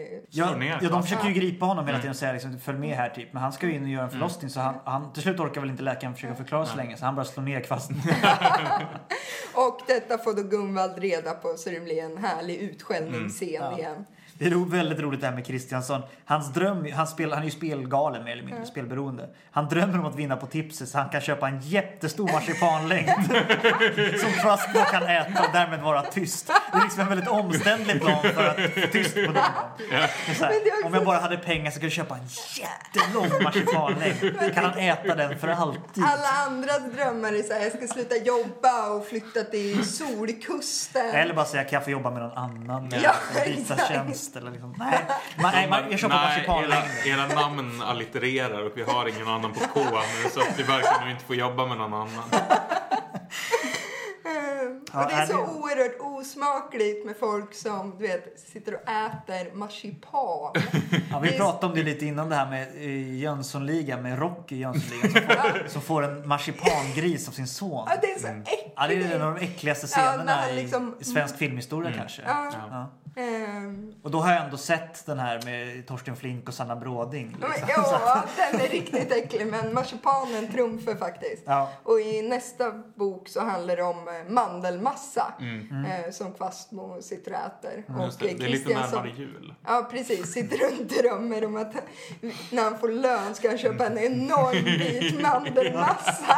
de försöker ju gripa honom hela tiden och säga liksom, följ med här typ. Men han ska ju in och göra en förlossning, så han till slut orkar väl inte läkaren försöka förklara så länge. Så han bara slår ner Kvastmo. Och detta får då Gunvald reda på, så det blir en härlig utskällningsscen igen. Det är väldigt roligt det här med Kristiansson. Hans dröm, han är ju spelgalen mer eller mindre, spelberoende. Han drömmer om att vinna på tipset så han kan köpa en jättestor marsipanlängd som Kvastmo kan äta och därmed vara tyst. Det är liksom en väldigt omständlig plan för att få tyst på den. Om jag bara hade pengar så skulle jag köpa en jättelång marsipanlängd. Kan han äta den för alltid? Alla andras drömmar är så här: jag ska sluta jobba och flytta till Solkusten. Eller bara säga, kan jag få jobba med någon annan? Visa tjänst. Eller liksom. Nej, jag köper marsipanlängd. Era namn allittererar och vi har ingen annan på K nu, så att det verkar nu inte får jobba med någon annan. Och det är så oerhört osmakligt med folk som, du vet, sitter och äter marsipan. Vi pratade om det lite innan, det här med Jönssonligan, med Rocky Jönssonligan som får en marsipangris av sin son. Ja, det är så äckligt. Ja, det är en av de äckligaste scenerna i svensk filmhistoria kanske. Och då har jag ändå sett den här med Torsten Flink och Sanna Bråding. Liksom. Ja, den är riktigt äcklig, men marsipanen trumfar faktiskt. Och i nästa bok så handlar det om mandelmassa som Kvastmo sitter och äter. Och det är lite närmare jul. Ja, precis. Sitter runt och drömmer om att när han får lön ska han köpa en enorm bit mandelmassa.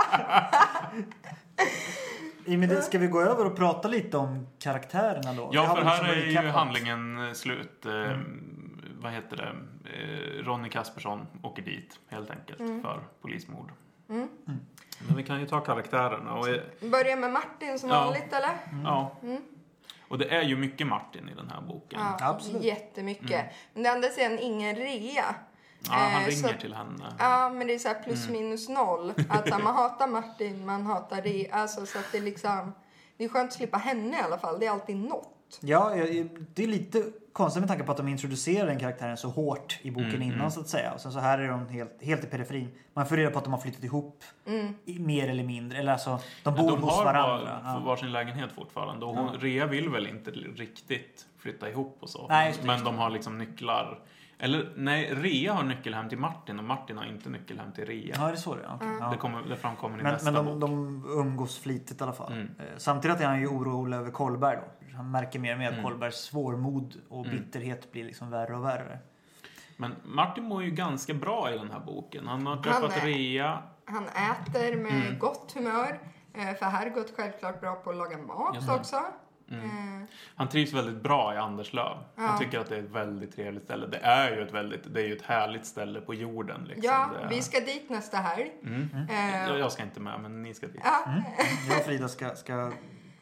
Ska vi gå över och prata lite om karaktärerna då? Ja, för här är ju handlingen slut. Vad heter det? Ronny Kaspersson åker dit helt enkelt för polismord. Men vi kan ju ta karaktärerna. Börja med Martin som vanligt, eller? Ja. Och det är ju mycket Martin i den här boken. Ja, absolut. Jättemycket. Men det andra är ingen rea. Ja, han ringer till henne. Ja, men det är så här plus minus noll. Att man hatar Martin, man hatar det. Alltså, så att det liksom, det är skönt att slippa henne i alla fall. Det är alltid något. Ja, det är lite konstigt med tanke på att de introducerar den karaktären så hårt i boken innan så att säga. Och sen så här är de helt i periferin. Man får reda på att de har flyttat ihop mer eller mindre. Eller alltså, de bor hos varandra. De har varsin lägenhet fortfarande. Och Rea vill väl inte riktigt flytta ihop och så. Nej, men de har liksom nycklar. Eller nej, Rea har nyckelhem till Martin och Martin har inte nyckelhem till Rea. Ja, det är så det. Okay. Det framkommer i nästa bok. Men de umgås flitigt i alla fall. Samtidigt är han ju orolig över Kolberg då. Han märker mer och mer att Kolbergs svårmod och bitterhet blir liksom värre och värre. Men Martin mår ju ganska bra i den här boken. Han har träffat Rea. Han äter med gott humör. För Hergot självklart bra på att laga mat också. Han trivs väldigt bra i Anderslöv. Han tycker att det är ett väldigt trevligt ställe. Det är ju ett härligt ställe på jorden liksom. Ja, vi ska dit nästa helg. Jag ska inte med, men ni ska dit. Jag och Frida ska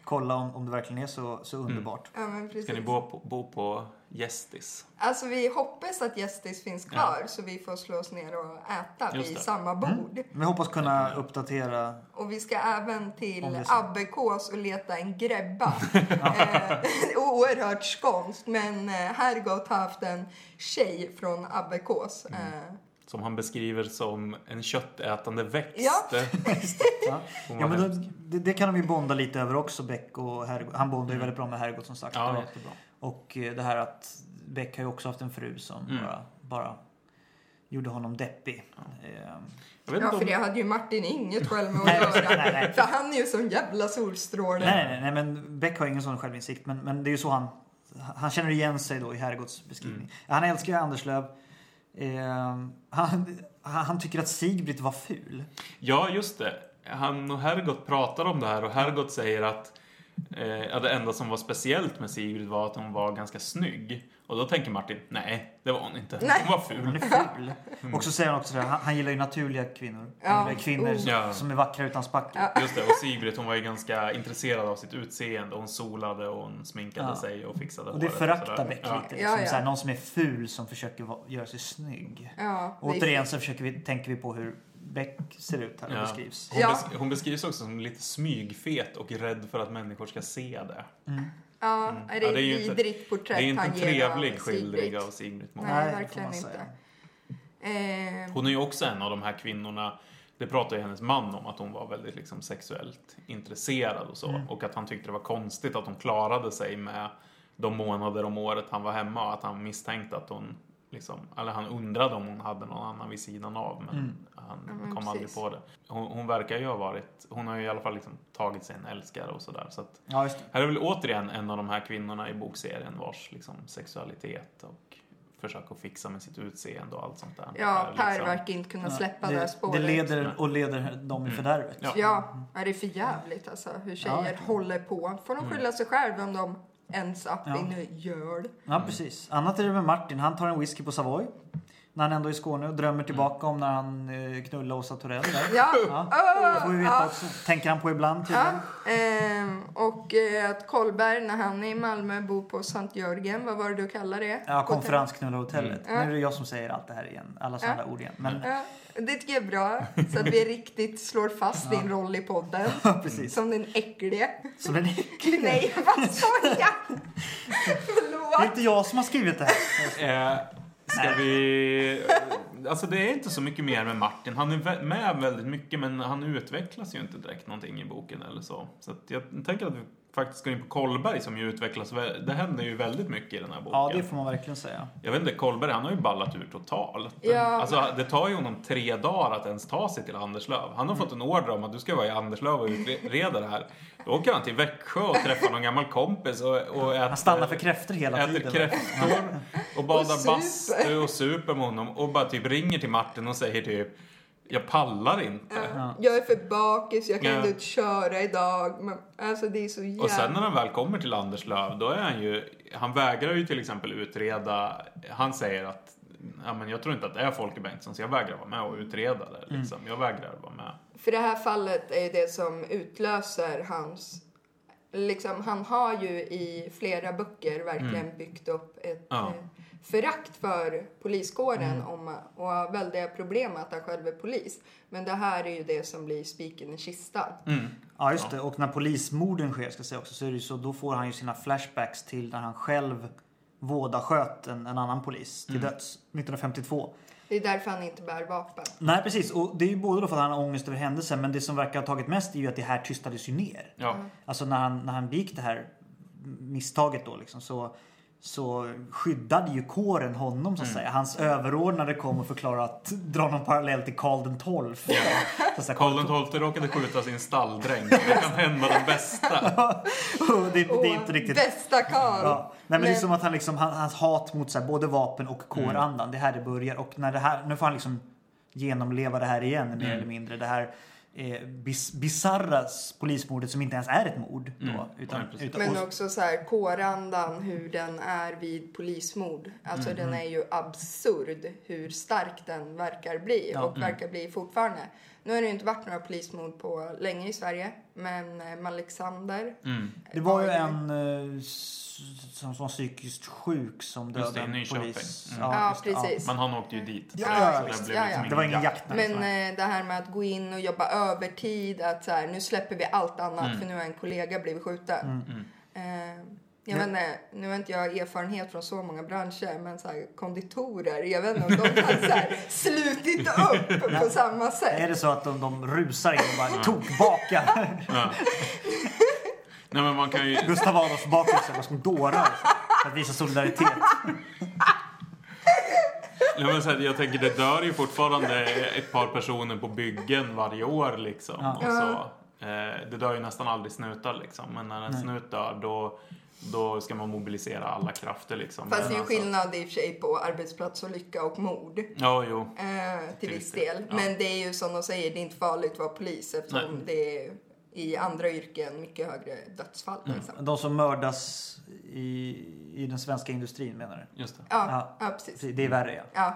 kolla om det verkligen är så underbart. Ja, men precis. Ska ni bo på Gästis? Alltså vi hoppas att Gästis finns kvar så vi får slå oss ner och äta vid samma bord. Vi hoppas kunna uppdatera. Och vi ska även till Abbekås och leta en gräbba. Oerhört skånskt, men Hergot har haft en tjej från Abbekås. Som han beskriver som en köttätande växt. Ja, ja men det kan de ju bonda lite över också, Beck och Hergot. Han bondar ju väldigt bra med Hergot som sagt. Ja, jättebra. Och det här att Beck har ju också haft en fru som bara gjorde honom deppig. För det hade ju Martin inget själv med att göra. Nej. För han är ju sån jävla solstråle. Nej, men Beck har ingen sån självinsikt. Men det är ju så han känner igen sig då i Hergots beskrivning. Han älskar ju Anderslöv. Han tycker att Sigbritt var ful. Ja, just det. Han och Hergot pratar om det här och Hergot säger att det enda som var speciellt med Sigrid var att hon var ganska snygg. Och då tänker Martin, nej, det var hon inte. Hon var ful. Hon är ful. Och så säger han också det, han gillar ju naturliga kvinnor. Han gillar kvinnor som är vackra utan spackel. Just det, och Sigrid hon var ju ganska intresserad av sitt utseende. Hon solade och hon sminkade sig och fixade håret. Och det föraktar Beck lite. Som så här, någon som är ful som försöker göra sig snygg. Och återigen så tänker vi på hur Beck ser ut här och beskrivs. Hon beskrivs också som lite smygfet och rädd för att människor ska se det. Ja, det är ju vidrigt porträtt han ger. Det är inte en trevlig skildring av Sigrid. Nej, verkligen inte. Hon är ju också en av de här kvinnorna. Det pratar ju hennes man om, att hon var väldigt liksom sexuellt intresserad och så. Och att han tyckte det var konstigt att hon klarade sig med de månader om året han var hemma. Och att han misstänkte att hon eller han undrade om hon hade någon annan vid sidan av, men han kom aldrig på det. Hon verkar ju ha varit, hon har ju i alla fall tagit sig en älskare och sådär. Så att här är väl återigen en av de här kvinnorna i bokserien vars sexualitet och försöka fixa med sitt utseende och allt sånt där. Ja, Per verkar inte kunna släppa det spåret. Det leder dem i fördärvet. Ja, är det för jävligt alltså, hur tjejer håller på. Får de skylla sig själva om de ens gör. Ja, precis. Annat är det med Martin. Han tar en whisky på Savoy när han ändå är i Skåne och drömmer tillbaka om när han knullar Åsa Torell där. Det får vi veta också. Tänker han på ibland tydligen. Och att Kolberg när han är i Malmö bor på Sankt Jörgen. Vad var det du kallar det? Ja, konferensknullarhotellet. Nu är det jag som säger allt det här igen. Alla sådana ord igen. Men... Det tycker jag är bra. Så att vi riktigt slår fast din roll i podden. Precis. Som den äckliga. Som den äckliga? Nej, vad sa jag? Förlåt. Det är inte jag som har skrivit det här. Ska vi... Alltså det är inte så mycket mer med Martin. Han är med väldigt mycket, men han utvecklas ju inte direkt någonting i boken eller så. Så att jag tänker att vi faktiskt går in på Kolberg som ju utvecklas. Det händer ju väldigt mycket i den här boken. Ja, det får man verkligen säga. Jag vet inte, Kolberg han har ju ballat ur totalt. Ja. Alltså det tar ju honom 3 dagar att ens ta sig till Anderslöv. Han har fått en order om att du ska vara i Anderslöv och utreda det här. Då åker han till Växjö och träffar någon gammal kompis och äter, han stannar för kräftor hela tiden. Äter kräftor och badar bastu och super med honom och bara typ ringer till Martin och säger typ jag pallar inte. Jag är för bakis, jag kan inte köra idag. Men, alltså det är så jävla... Och sen när han väl kommer till Anderslöv, då är han vägrar ju till exempel utreda. Han säger att men jag tror inte att det är Folke Bengtsson, så jag vägrar vara med och utreda det. Liksom. Jag vägrar vara med. För det här fallet är det som utlöser hans... han har ju i flera böcker verkligen byggt upp ett förakt för poliskåren och har väldiga problem med att han själv är polis. Men det här är ju det som blir spiken i kistan. Ja, just det. Och när polismorden sker, ska jag säga också, så är det ju så, då får han ju sina flashbacks till när han själv vådasköt en annan polis till döds 1952. Det är därför han inte bär vapen. Nej, precis. Och det är ju både då för att han har ångest över händelsen, men det som verkar ha tagit mest är ju att det här tystades ju ner. Ja. Alltså när han begick det här misstaget då liksom, så skyddade ju kåren honom så att säga. Hans överordnade kom och förklarade att dra någon parallell till Karl XII. Karl XII råkade skjuta sin stalldräng. Det kan hända den bästa. det är inte riktigt... Bästa Karl! Ja. Nej, men det är som att hans hat mot så här, både vapen och kårandan, det här det börjar. Och när nu får han genomleva det här igen mer eller mindre. Det här bizarra polismordet som inte ens är ett mord då, men också så här kårandan, hur den är vid polismord, alltså den är ju absurd hur stark den verkar bli och verkar bli fortfarande. Nu har det ju inte varit några polismord på länge i Sverige. Men Alexander. Det var ju en som var psykiskt sjuk som dödade en polis. Ja, precis. Men han åkte ju dit. Ja, det var ingen jakt. Men det här med att gå in och jobba övertid. Att så här, nu släpper vi allt annat för nu har en kollega blivit skjuten. Jag vet inte, nu har inte jag erfarenhet från så många branscher, men så här, konditorer, jag vet inte om de har så här, slutit upp på samma sätt. Är det så att de rusar in och bara tokbakar? Nej, men man kan ju... Gustav Adolfs bakelse var som dårar för att visa solidaritet. Ja, men så här, jag tänker, det dör ju fortfarande ett par personer på byggen varje år liksom. Och så, det dör ju nästan aldrig snutar liksom. Men när en snut dör, då ska man mobilisera alla krafter liksom. Fast det är ju skillnad i och för sig på arbetsplatsolycka och mord. Ja, jo. Till viss del. Ja. Men det är ju som de säger, det är inte farligt att vara polis eftersom det är i andra yrken mycket högre dödsfall. Liksom. De som mördas i den svenska industrin, menar du? Just det. Ja, precis. Det är värre, ja.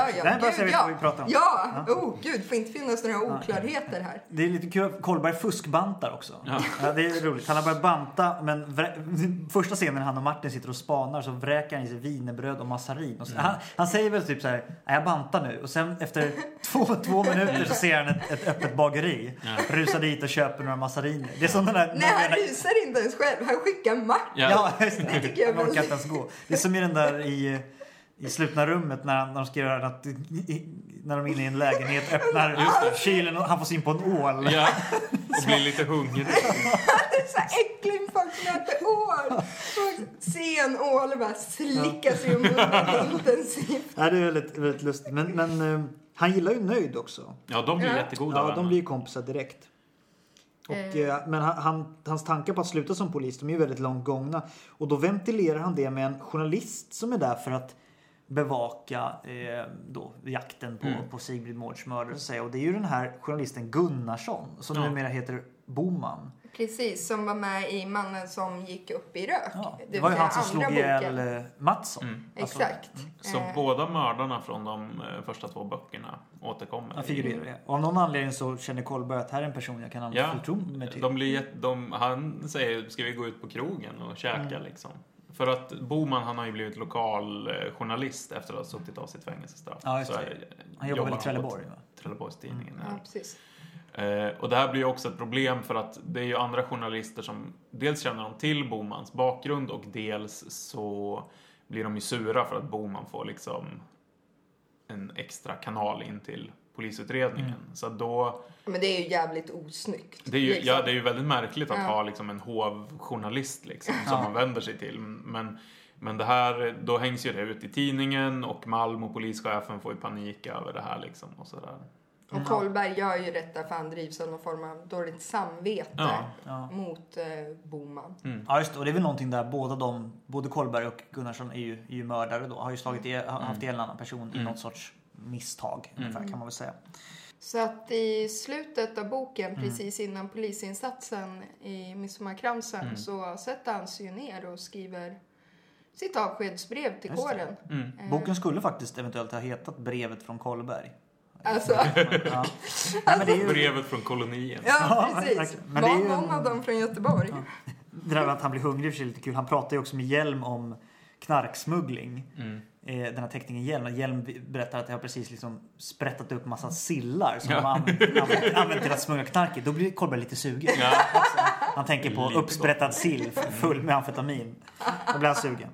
Gud, får inte finnas några oklarheter här. Det är lite kul, Kollberg fuskbantar också. Ja, det är roligt. Han har börjat banta, men första scenen när han och Martin sitter och spanar så vräker han i sig wienerbröd och massarin. Och han säger väl typ så här: jag bantar nu. Och sen efter två minuter så ser han ett öppet bageri. Rusar dit och köper några massariner. Det är som den där... Nej, han rusar inte ens själv. Han skickar Martin. Ja, det tycker jag väl. Det är som i den där i slutna rummet när de ska göra att när de är inne i en lägenhet öppnar kylen och han får sin på en ål. Ja, och blir lite hungrig. Det är så äcklig folk som äter ål. Se en ål och bara slicka sig i munnen intensivt. Ja, det är väldigt, väldigt lustigt. Men han gillar ju Nöjd också. Ja, de blir jättegoda. Ja, de blir kompisar direkt. Och, men hans tankar på att sluta som polis, de är ju väldigt långt gångna. Och då ventilerar han det med en journalist som är där för att bevaka jakten på Sigrid Mårds mördare. Och det är ju den här journalisten Gunnarsson som numera heter Boman. Precis, som var med i Mannen som gick upp i rök. Ja, det var ju han som slog ihjäl Mattsson. Exakt. Så båda mördarna från de första 2 böckerna återkommer. Han figurerar det. Och av någon anledning så känner Kollberg att här är en person jag kan förtro mig till. Han säger, ska vi gå ut på krogen och käka liksom. För att Boman, han har ju blivit lokal journalist efter att ha suttit av sitt fängelsestraff. Ja, just det. Han jobbar väl i Trelleborg, va? Trelleborgstidningen. Ja, precis. Och det här blir ju också ett problem för att det är ju andra journalister som dels känner de till Bomans bakgrund och dels så blir de ju sura för att Boman får liksom en extra kanal in till polisutredningen. Så då... Men det är ju jävligt osnyggt. Det är ju, liksom. Ja, det är ju väldigt märkligt att ha liksom en hovjournalist liksom, som man vänder sig till. Men det här, då hängs ju det ut i tidningen och Malmö polischefen får ju panik över det här liksom och sådär. Och Kollberg gör ju detta för han drivs av någon form av dåligt samvete mot Boman. Ja, just det. Och det är väl någonting där både Kollberg och Gunnarsson är ju mördare då. Har ju haft en annan person i något sorts misstag ungefär, kan man väl säga. Så att i slutet av boken, precis innan polisinsatsen i Midsommarkransen, så sätter han sig ner och skriver sitt avskedsbrev till kåren. Boken skulle faktiskt eventuellt ha hetat Brevet från Kollberg. Alltså. Nej, men det är ju... Brevet från kolonien. Ja, precis. Men det är ju någon av dem från Göteborg. Det där att han blir hungrig är lite kul. Han pratar ju också med Hjelm om knarksmuggling. Den här teckningen Hjelm. Hjelm berättar att jag har precis liksom sprättat upp massa sillar som de har använt till att smuggla knark i. Då blir Kollberg lite sugen. Han tänker på uppsprättad sill full med amfetamin. Då blir han sugen.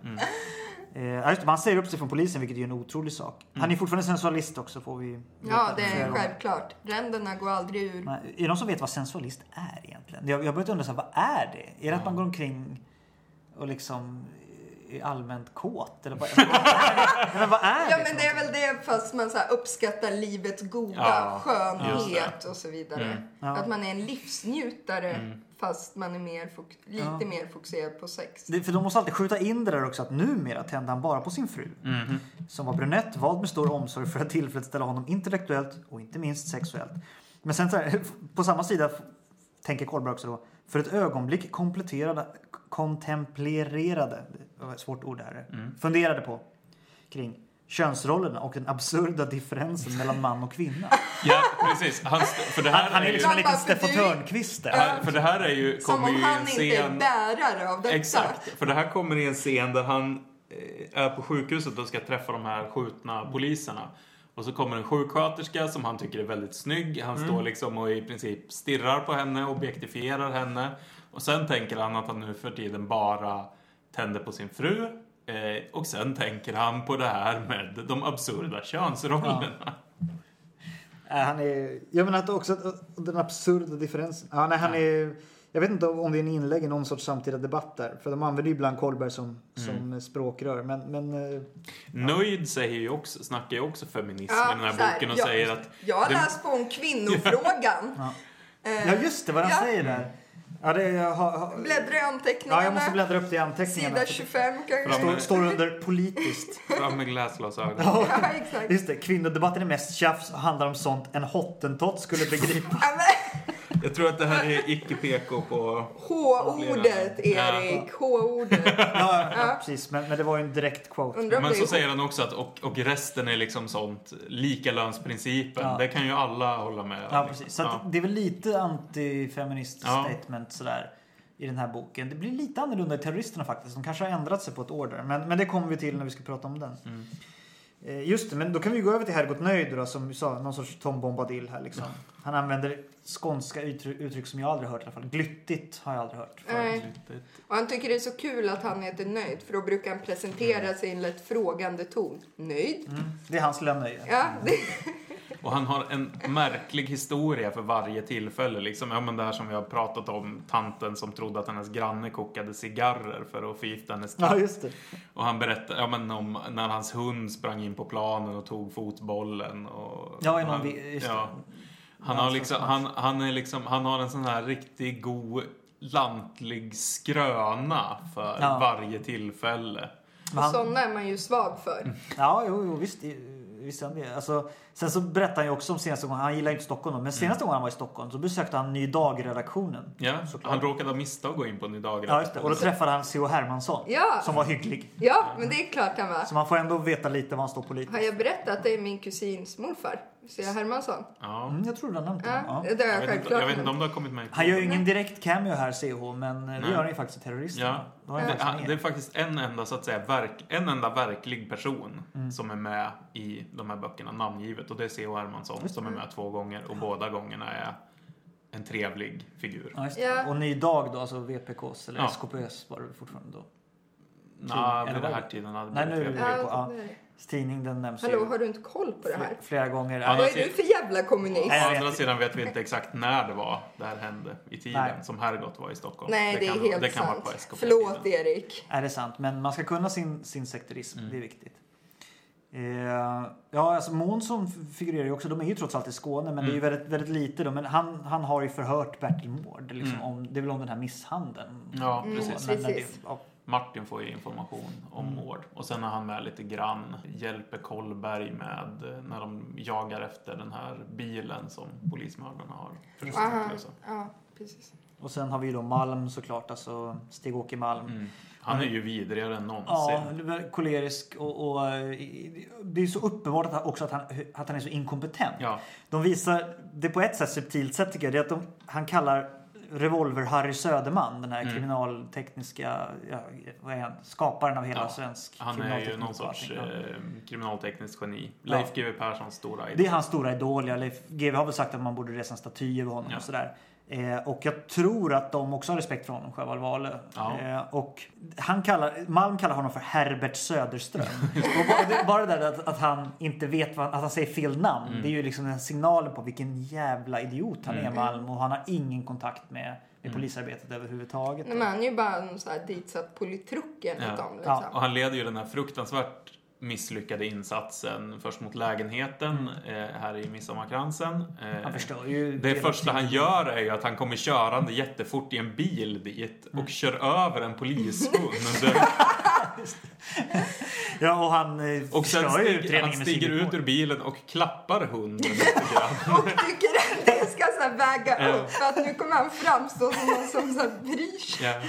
Han säger upp sig från polisen, vilket är en otrolig sak. Han är fortfarande sensualist också, får vi veta. Ja, det är självklart. Ränderna går aldrig ur. Nej, är det någon som vet vad sensualist är egentligen? Jag börjat undra så här, vad är det? Är det att man går omkring och liksom är allmänt kåt? Eller vad är det? Ja, men det är väl det, fast man så här uppskattar livets goda skönhet och så vidare. Att man är en livsnjutare fast man är lite mer fokuserad på sex. För de måste alltid skjuta in det där också, att numera tänder han bara på sin fru. Som var brunett, vad med stor omsorg för att tillfredsställa honom intellektuellt och inte minst sexuellt. Men sen så här, på samma sida tänker Kollberg också då, för ett ögonblick kontemplerade, det var ett svårt ord här, funderade på kring könsrollerna och den absurda differensen mellan man och kvinna. Ja, precis. För det här Han är liksom en liten För Steffo du- Törnqvist där. för det här är ju... Som kommer om ju han en inte är scen... bärare av detta. Exakt, för det här kommer i en scen där han är på sjukhuset och ska träffa de här skjutna poliserna. Och så kommer en sjuksköterska som han tycker är väldigt snygg. Han står liksom och i princip stirrar på henne, objektifierar henne. Och sen tänker han att han nu för tiden bara tänder på sin fru. Och sen tänker han på det här med de absurda könsrollerna. Han är... Jag menar att också den absurda differensen. Ja, nej, han är... Jag vet inte om det är en inlägg i någon sorts samtida debatt där. För de använder ju ibland Kollberg som språkrör. Men Nöjd snackar ju också feminism i den här så här, boken och säger att... Jag har läst på om kvinnofrågan. ja, just det, vad han säger där. Ja, Bläddra i anteckningarna. Ja, jag måste bläddra upp det i anteckningarna. Sida 25 kanske. Står under politiskt. Fram med glasglasögon. Ja, exakt. Just det, kvinnodebatten är mest tjafs och handlar om sånt en hottentott skulle begripa. Ja, men, Jag tror att det här är icke-PK på... H-ordet, Erik. H-ordet. Ja, precis. Men det var ju en direkt quote. Undrar om Men det så är säger han också att och resten är liksom sånt likalönsprincipen. Ja. Det kan ju alla hålla med. Ja, precis. Så att det är väl lite antifeminist Ja. statement sådär i den här boken. Det blir lite annorlunda i terroristerna faktiskt. De kanske har ändrat sig på ett år där. Men det kommer vi till när vi ska prata om den. Just det, men då kan vi gå över till Herrgott Nöjd då, som vi sa, någon sorts Tom Bombadil här liksom. Han använder skånska uttryck som jag aldrig hört i alla fall. Glyttigt har jag aldrig hört. Nej. Och han tycker det är så kul att han heter Nöjd. För då brukar han presentera sig i en lätt frågande ton. Nöjd? Det är hans lilla nöje. Ja, det... Och han har en märklig historia för varje tillfälle. Liksom. Ja, men det här som vi har pratat om. Tanten som trodde att hennes granne kokade cigarrer för att förgifta hennes katt. Ja, just det. Och han berättar om när hans hund sprang in på planen och tog fotbollen. Och Ja, just det. Han har liksom, han har en sån här riktigt god lantlig skröna för varje tillfälle. Sådana är man ju svag för. Ja, jo, visst är han det. Alltså, sen så berättar han ju också om senaste gången, han gillar inte Stockholm då, men senaste gången han var i Stockholm så besökte han Ny Dag-redaktionen. Ja, såklart. han råkade ha misstag gå in på Ny Dag. Ja, just det. Och då träffade han C.H. Hermansson, som var hygglig. Ja, men det är klart han var. Så man får ändå veta lite var han står politiskt. Har jag berättat att det är min kusins morfar? C.H. Hermansson? Ja. Jag tror du har nämnt det. Ja, Ja. det har jag självklart. Jag vet inte om det har kommit med. Han gör ju ingen direkt cameo här, C.H. Men det gör han ju faktiskt i Terroristerna. Ja. Då har han faktiskt med. Det är faktiskt en enda, så att säga, en enda verklig person som är med i de här böckerna, namngivet. Och det är C.H. Hermansson som är med 2 gånger. Och båda gångerna är en trevlig figur. Ja, just det. Ja. Och Ny Dag då, alltså VPKs eller SKPS var det fortfarande då. Nej, vid den här tiden hade Nej, nu är det trevlig. VPK. Ja, Ja. det är det. Tidning, den nämns Hallå, ju har du inte koll på det här? flera gånger. Ja, Vad är du för jävla kommunist? Nej, Å jag vet. andra sidan vet vi inte exakt när det var det här hände i tiden. Nej. Som Herrgott var i Stockholm. Nej, det är helt det kan sant. vara på SKP. Förlåt, Erik. Är det sant? Men man ska kunna sin sekterism, det är viktigt. Ja, alltså Månsson figurerar ju också, de är ju trots allt i Skåne, men det är ju väldigt, väldigt lite då. Men han har ju förhört Bertil Mård, liksom, det är väl om den här misshandeln. Ja, precis. Precis. Martin får ju information om Mård. Och sen är han med lite grann. Hjälper Kollberg med när de jagar efter den här bilen som polismördarna har försökt. Ja, precis. Och sen har vi ju då Malm såklart, alltså Stig-Åke Malm. Han är ju vidrigare än någonsin. Ja, kolerisk och det är så uppenbart att han är så inkompetent. Ja. De visar det på ett sätt subtilt sätt tycker jag, det är att han kallar Revolver Harry Söderman, den här kriminaltekniska vad är han? Skaparen av hela svensk Han är ju någon sorts kriminaltekniskt geni. Leif GW Perssons stora idol. Det är hans stora idol. Leif GW har väl sagt att man borde resa en staty över honom och sådär. Och jag tror att de också har respekt för honom, Sjöwall Wahlöö. Ja. Och Malm kallar honom för Herbert Söderström. Och bara det där att han inte vet att han säger fel namn. Det är ju liksom en signal på vilken jävla idiot han är, Malm. Och han har ingen kontakt med polisarbetet överhuvudtaget. Nej, men han är ju bara en sån här ditsatt politruk enligt dem. Liksom. Och han leder ju den här fruktansvärt misslyckade insatsen först mot lägenheten här i Midsommarkransen. Han förstår ju det första han gör är ju att han kommer körande jättefort i en bil dit och kör över en polishund. Ja, och han och sen stiger ut ur bilen och klappar hunden lite grann. Och tycker att det ska så här här väga upp. För att nu kommer han framstå som någon som så här bryr sig.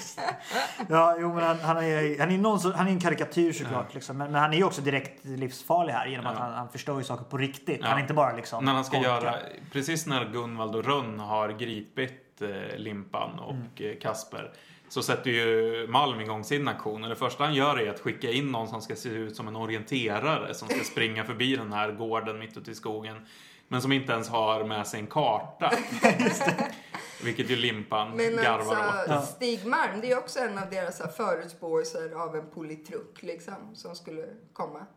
Ja, jo, men han är en karikatyr såklart. Liksom. Men han är ju också direkt livsfarlig här genom att han förstör ju saker på riktigt. Han är inte bara liksom... När han ska precis när Gunvald och Rönn har gripit Limpan och Kasper, så sätter ju Malm igång sin aktion. Och det första han gör är att skicka in någon som ska se ut som en orienterare som ska springa förbi den här gården mitt ute i skogen, men som inte ens har med sig en karta. Vilket ju Limpan garvar åt. Stig Malm, det är också en av deras förutspåelser av en politruk liksom, som skulle komma.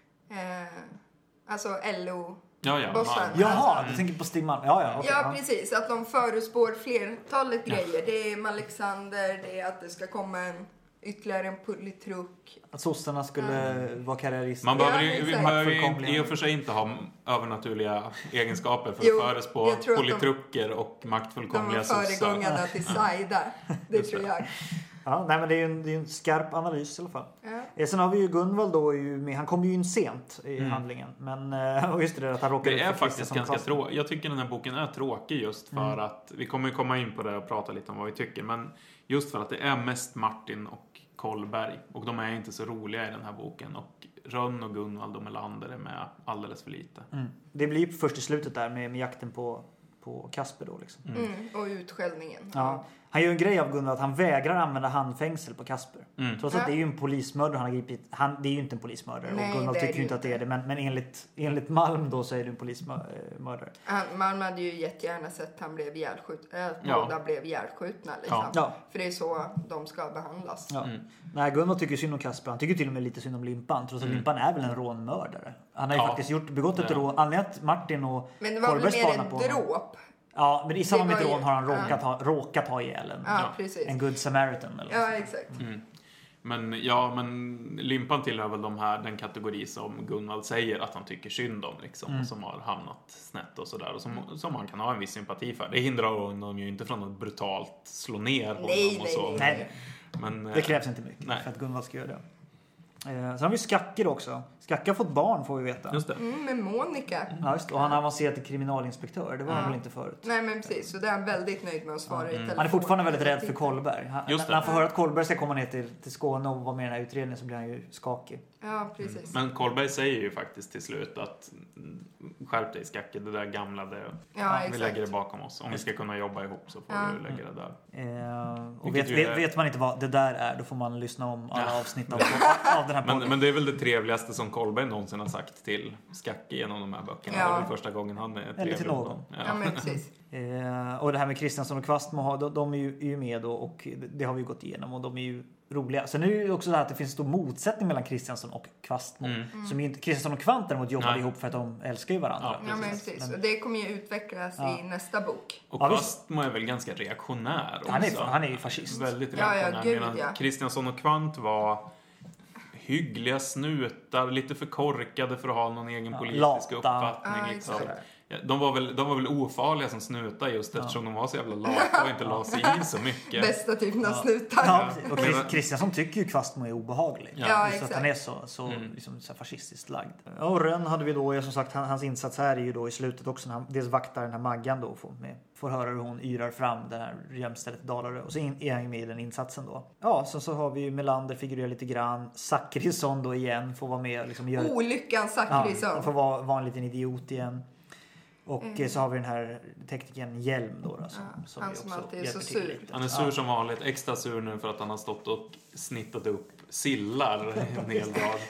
Alltså LO... bossen. Jaha, du tänker på Stig Malm. Ja, precis. Att de förutspår flertalet grejer. Det är Alexander, det är att det ska komma ytterligare en politruk. Att sossarna skulle vara karriärister. Man behöver i och för sig inte ha övernaturliga egenskaper för att förespå politruker och maktfullkomliga sossar. De var föregångarna till Saida. Det tror jag. Ja, nej, men det är en skarp analys i alla fall. Ja. Sen har vi ju Gunvald då, han kommer ju in sent i handlingen. Men och just det att han råkar... Det är faktiskt ganska tråkigt. Jag tycker den här boken är tråkig just för att, vi kommer ju komma in på det och prata lite om vad vi tycker. Men just för att det är mest Martin och Kollberg. Och de är inte så roliga i den här boken. Och Rönn och Gunvald och Melander är med alldeles för lite. Det blir först i slutet där med jakten på Kasper då liksom. Och utskällningen. Ja. Han gör en grej av Gunvald att han vägrar använda handfängsel på Kasper. Trots att det är ju en polismördare han har gripit. Det är ju inte en polismördare. Nej, och Gunvald tycker ju inte att det är det. Men enligt Malm då så är det en polismördare. Malm hade ju jättegärna sett att han blev båda blev ihjälskjutna liksom. Ja. För det är så de ska behandlas. Ja. Nej, Gunvald tycker synd om Kasper. Han tycker till och med lite synd om Limpan. Trots att Limpan är väl en rånmördare. Han har ju faktiskt begått ett rån. Anledningen att Martin och men det var väl mer ett dråp. Ja, men i samband med rån har han råkat ha ihjäl en good Samaritan. Eller ja, exakt. Men Limpan tillhör väl den kategori som Gunvald säger att han tycker synd om liksom, och som har hamnat snett och sådär. Och som man kan ha en viss sympati för. Det hindrar honom ju inte från att brutalt slå ner honom och så. Nej. Men, det krävs inte mycket för att Gunvald ska göra det. Sen har vi Skacker också. Skacker har fått barn, får vi veta. Just det. Med Monica. Ja, just det. Och han har avancerat till kriminalinspektör. Det var han väl inte förut. Nej, men precis. Så det är han väldigt nöjd med att svara i telefon. Han är fortfarande väldigt rädd för Kollberg. När han får höra att Kollberg ska komma ner till Skåne och vara med i den här utredningen så blir han ju skakig. Ja, precis. Men Kollberg säger ju faktiskt till slut att skärp dig, Skacker, det där gamla vi lägger det bakom oss. Om vi ska kunna jobba ihop så får du lägga det där. Och vet man inte vad det där är, då får man lyssna om alla avsnitt av den här podden. Men det är väl det trevligaste som Kollberg någonsin har sagt till Skacke genom de här böckerna. Det är väl första gången han är trevlig. Eller till någon. Ja, men precis. Och det här med Kristiansson och Kvastmo, de är ju med då, och det har vi gått igenom och de är ju roliga. Sen är det ju också så här att det finns stor motsättning mellan Kristiansson och Kvastmo. Som inte, Kristiansson och Kvant däremot jobbade ihop för att de älskar ju varandra. Ja, men precis. Och det kommer ju utvecklas i nästa bok. Och Kvastmo är väl ganska reaktionär också. Han är ju fascist. Väldigt reaktionär. Medan Kristiansson och Kvant var hyggliga snutar, lite för korkade för att ha någon egen politisk uppfattning. Liksom. De var väl ofarliga som snutar just eftersom de var så jävla lata och inte la sig i så mycket. Bästa typen av snutar. Ja, och Kristiansson tycker ju Kvastmo är obehaglig. Ja, så att han är så fascistiskt lagd. Och Rönn hade vi då, som sagt, hans insats här är ju då i slutet också när han dels vaktar den här Maggan då får höra hur hon yrar fram den här jämstället Dalarö. Och så är han ju med i den insatsen då. Ja, så har vi ju Melander figurerar lite grann. Zackrisson då igen får vara med. Liksom, Olyckan Zackrisson. Han får vara en liten idiot igen. Och så har vi den här teknikern Hjelm då. Som han som alltid är så sur. Han är sur som vanligt. Extra sur nu för att han har stått och snittat upp sillar en hel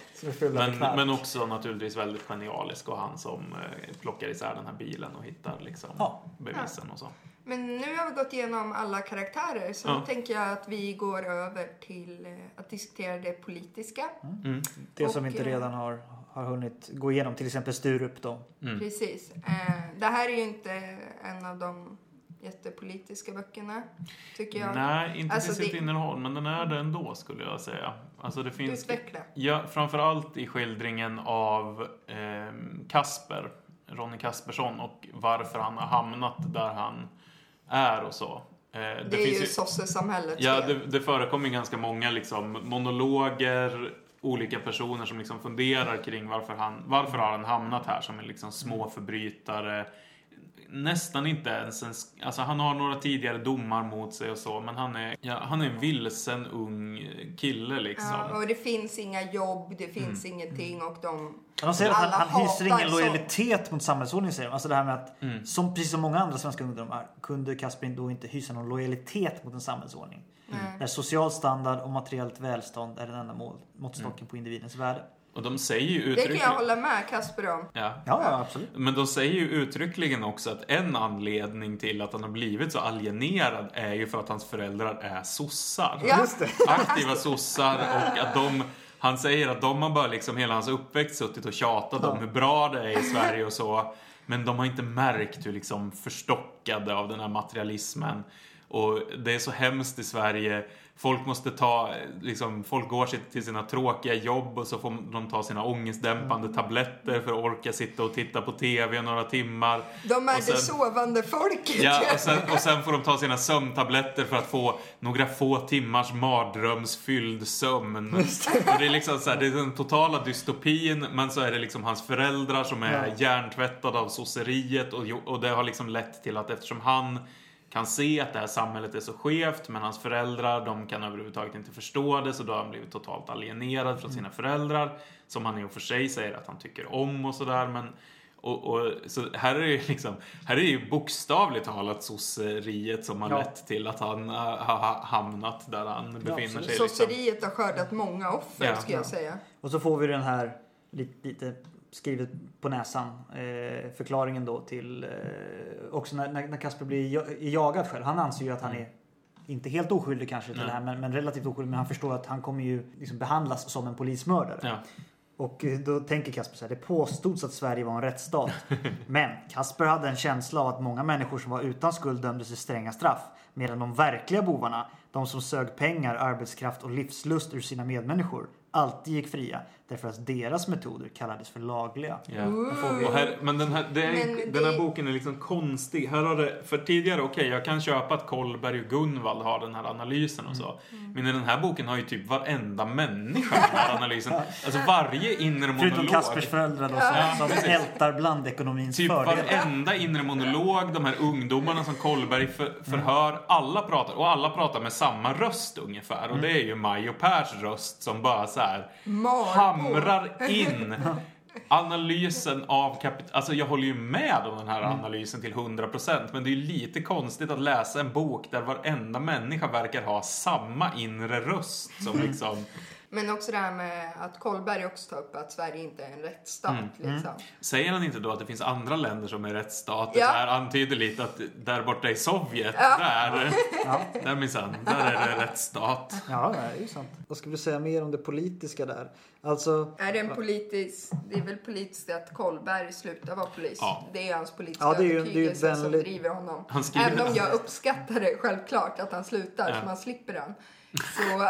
dag. men också naturligtvis väldigt genialisk. Och han som plockar isär den här bilen och hittar liksom bevisen och så. Men nu har vi gått igenom alla karaktärer. Så nu tänker jag att vi går över till att diskutera det politiska. Det som inte redan har hunnit gå igenom, till exempel Sturup då. Precis. Det här är ju inte en av de jättepolitiska böckerna, tycker jag. Nej, inte till sitt innehåll, men den är det ändå, skulle jag säga. Alltså det finns, utveckla. Ja, framförallt i skildringen av Kasper, Ronny Kaspersson, och varför han har hamnat där han är och så. Det är ju sossesamhället. Ja, det förekommer ganska många liksom monologer, olika personer som liksom funderar kring varför har han hamnat här som en liksom små förbrytare, nästan inte ens alltså han har några tidigare domar mot sig och så, men han är en vilsen ung kille liksom. Ja, och det finns inga jobb, det finns ingenting och de säger att han hyser ingen hatar lojalitet mot samhällsordningen, säger de. Alltså det här med att precis som många andra svenska ungdomar kunde Kasper då inte hysa någon lojalitet mot en samhällsordning. Där social standard och materiellt välstånd är den enda måttstocken på individens värde. Och de säger ju Det uttryckligen... kan jag hålla med Kasper om. Ja, absolut. Men de säger ju uttryckligen också att en anledning till att han har blivit så alienerad är ju för att hans föräldrar är sossar. Ja. Just det. Aktiva sossar, och att han säger att de har bara liksom hela hans uppväxt suttit och tjatat om hur bra det är i Sverige och så. Men de har inte märkt hur liksom förstockade av den här materialismen. Och det är så hemskt i Sverige. Folk måste folk går till sina tråkiga jobb och så får de ta sina ångestdämpande tabletter för att orka sitta och titta på tv några timmar. De är det sovande folket. Ja, och sen får de ta sina sömntabletter för att få några få timmars mardrömsfylld sömn. Och det är liksom så här, det är den totala dystopin, men så är det liksom hans föräldrar som är hjärntvättade av sosseriet, och det har liksom lett till att eftersom han kan se att det här samhället är så skevt, men hans föräldrar, de kan överhuvudtaget inte förstå det, så då har han blivit totalt alienerad från sina föräldrar, som han i och för sig säger att han tycker om och sådär, men så här är det ju bokstavligt talat sosseriet som har lett till att han har hamnat där han befinner sig. Sosseriet har skördat många offer, ska jag säga. Och så får vi den här lite skrivet på näsan förklaringen då till också när Kasper blir jagad själv. Han anser ju att han är inte helt oskyldig kanske till det här, men relativt oskyldig, men han förstår att han kommer ju liksom behandlas som en polismördare. Ja. Och då tänker Kasper så här: det påstods att Sverige var en rättsstat. Men Kasper hade en känsla av att många människor som var utan skuld dömdes till stränga straff, medan de verkliga bovarna, de som sög pengar, arbetskraft och livslust ur sina medmänniskor, alltid gick fria, därför att deras metoder kallades för lagliga. Ja. Men den här boken är liksom konstig. Här har det, för tidigare, jag kan köpa att Kollberg och Gunvald har den här analysen och så. Men i den här boken har ju typ varenda människa den här analysen. Alltså varje inre monolog. Förutom Kaspers föräldrar då, som ältar blandekonomins typ fördelar. Varenda inre monolog, de här ungdomarna som Kollberg förhör, alla pratar med samma röst ungefär. Och det är ju Maj och Pers röst som bara så här hamrar in analysen av alltså jag håller ju med om den här analysen till 100%, men det är ju lite konstigt att läsa en bok där varenda människa verkar ha samma inre röst som liksom. Men också det här med att Kollberg också tar upp att Sverige inte är en rättsstat. Liksom. Säger han inte då att det finns andra länder som är rättsstater? Ja. Så här antyder lite att där borta i Sovjet, där minsann, där är det rättsstat. Ja, det är ju sant. Vad ska vi säga mer om det politiska där? Alltså, det är väl politiskt att Kollberg slutar vara polis. Ja. Det är hans politiska övertygelse som driver honom. Även om jag uppskattar det självklart att han slutar, så man slipper den. Så...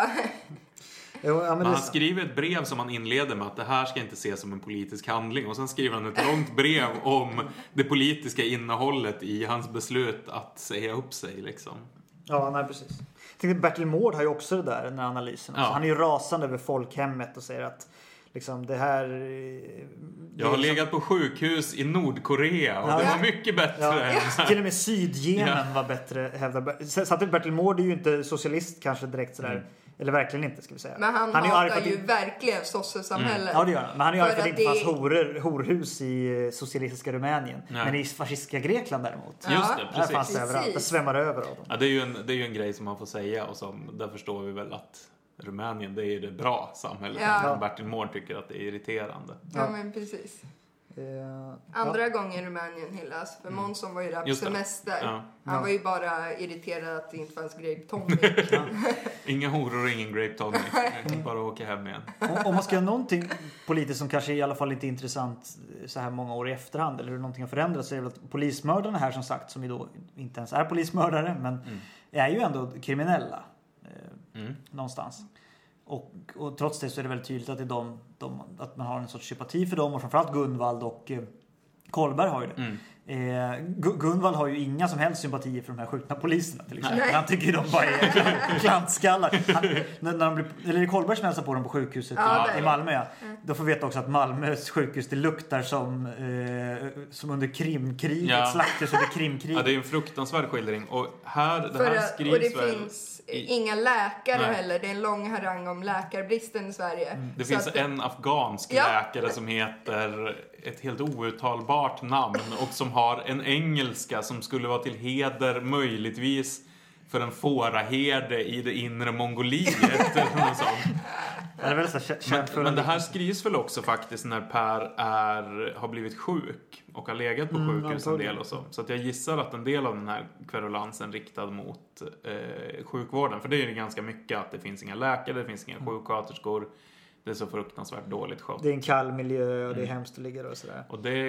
Han skriver ett brev som han inleder med att det här ska inte ses som en politisk handling, och sen skriver han ett långt brev om det politiska innehållet i hans beslut att säga upp sig liksom. Ja, nej precis. Jag tänkte Bertil Mård har ju också det där, den här analysen. Alltså, han är ju rasande över folkhemmet och säger att liksom det här... Jag har legat på sjukhus i Nordkorea och det var mycket bättre. Till och med Sydjemen var bättre, hävdar. Samtidigt Bertil Mård är ju inte socialist kanske direkt sådär. Eller verkligen inte, ska vi säga. Men han hatar ju verkligen sossesamhället. Ja, det gör han. Men han är ju arg för att det inte fanns horhus i socialistiska Rumänien. Nej. Men i fascistiska Grekland däremot. Just det, precis. Där fanns det överallt. Det svämmar över av dem. Ja, det är ju en grej som man får säga, och som, där förstår vi väl att Rumänien, det är ju det bra samhället. Ja. Bertil Mård tycker att det är irriterande. Ja, men precis. Andra gången Rumänien hyllas. För Månsson var ju där på semester. Ja. Han var ju bara irriterad att det inte fanns grape tonic. Inga horor och ingen grape tonic. Bara åka hem igen. Om man ska göra någonting politiskt som kanske i alla fall inte är intressant så här många år i efterhand, eller hur någonting har förändrats, så är det väl att polismördarna här som sagt, som ju då inte ens är polismördare, men är ju ändå kriminella någonstans. Och trots det så är det väldigt tydligt att det är att man har en sorts sympati för dem, och framförallt Gunvald och Karlberg har ju det. Gunvald har ju inga som helst sympatier för de här skjutna poliserna till exempel. Han tycker ju de bara är klantskallar. Eller är det Karlberg som hälsar på dem på sjukhuset i Malmö? Då får vi veta också att Malmös sjukhus det luktar som under krimkriget, slakthus under krimkriget. Ja, det är en fruktansvärd skildring. Och det här skrivs och det finns inga läkare heller. Det är en lång harang om läkarbristen i Sverige. Det finns en afghansk läkare som heter ett helt outtalbart namn och som har en engelska som skulle vara till heder möjligtvis för en fåraherde i det inre Mongoliet eller något sånt. Men det här skrivs väl också faktiskt när Per har blivit sjuk och har legat på sjukhus en del och så. Så att jag gissar att en del av den här kverulansen riktad mot sjukvården. För det är ju ganska mycket att det finns inga läkare, det finns inga sjuksköterskor. Det är så fruktansvärt dåligt skött. Det är en kall miljö och det är hemskt att ligga där och sådär. Och det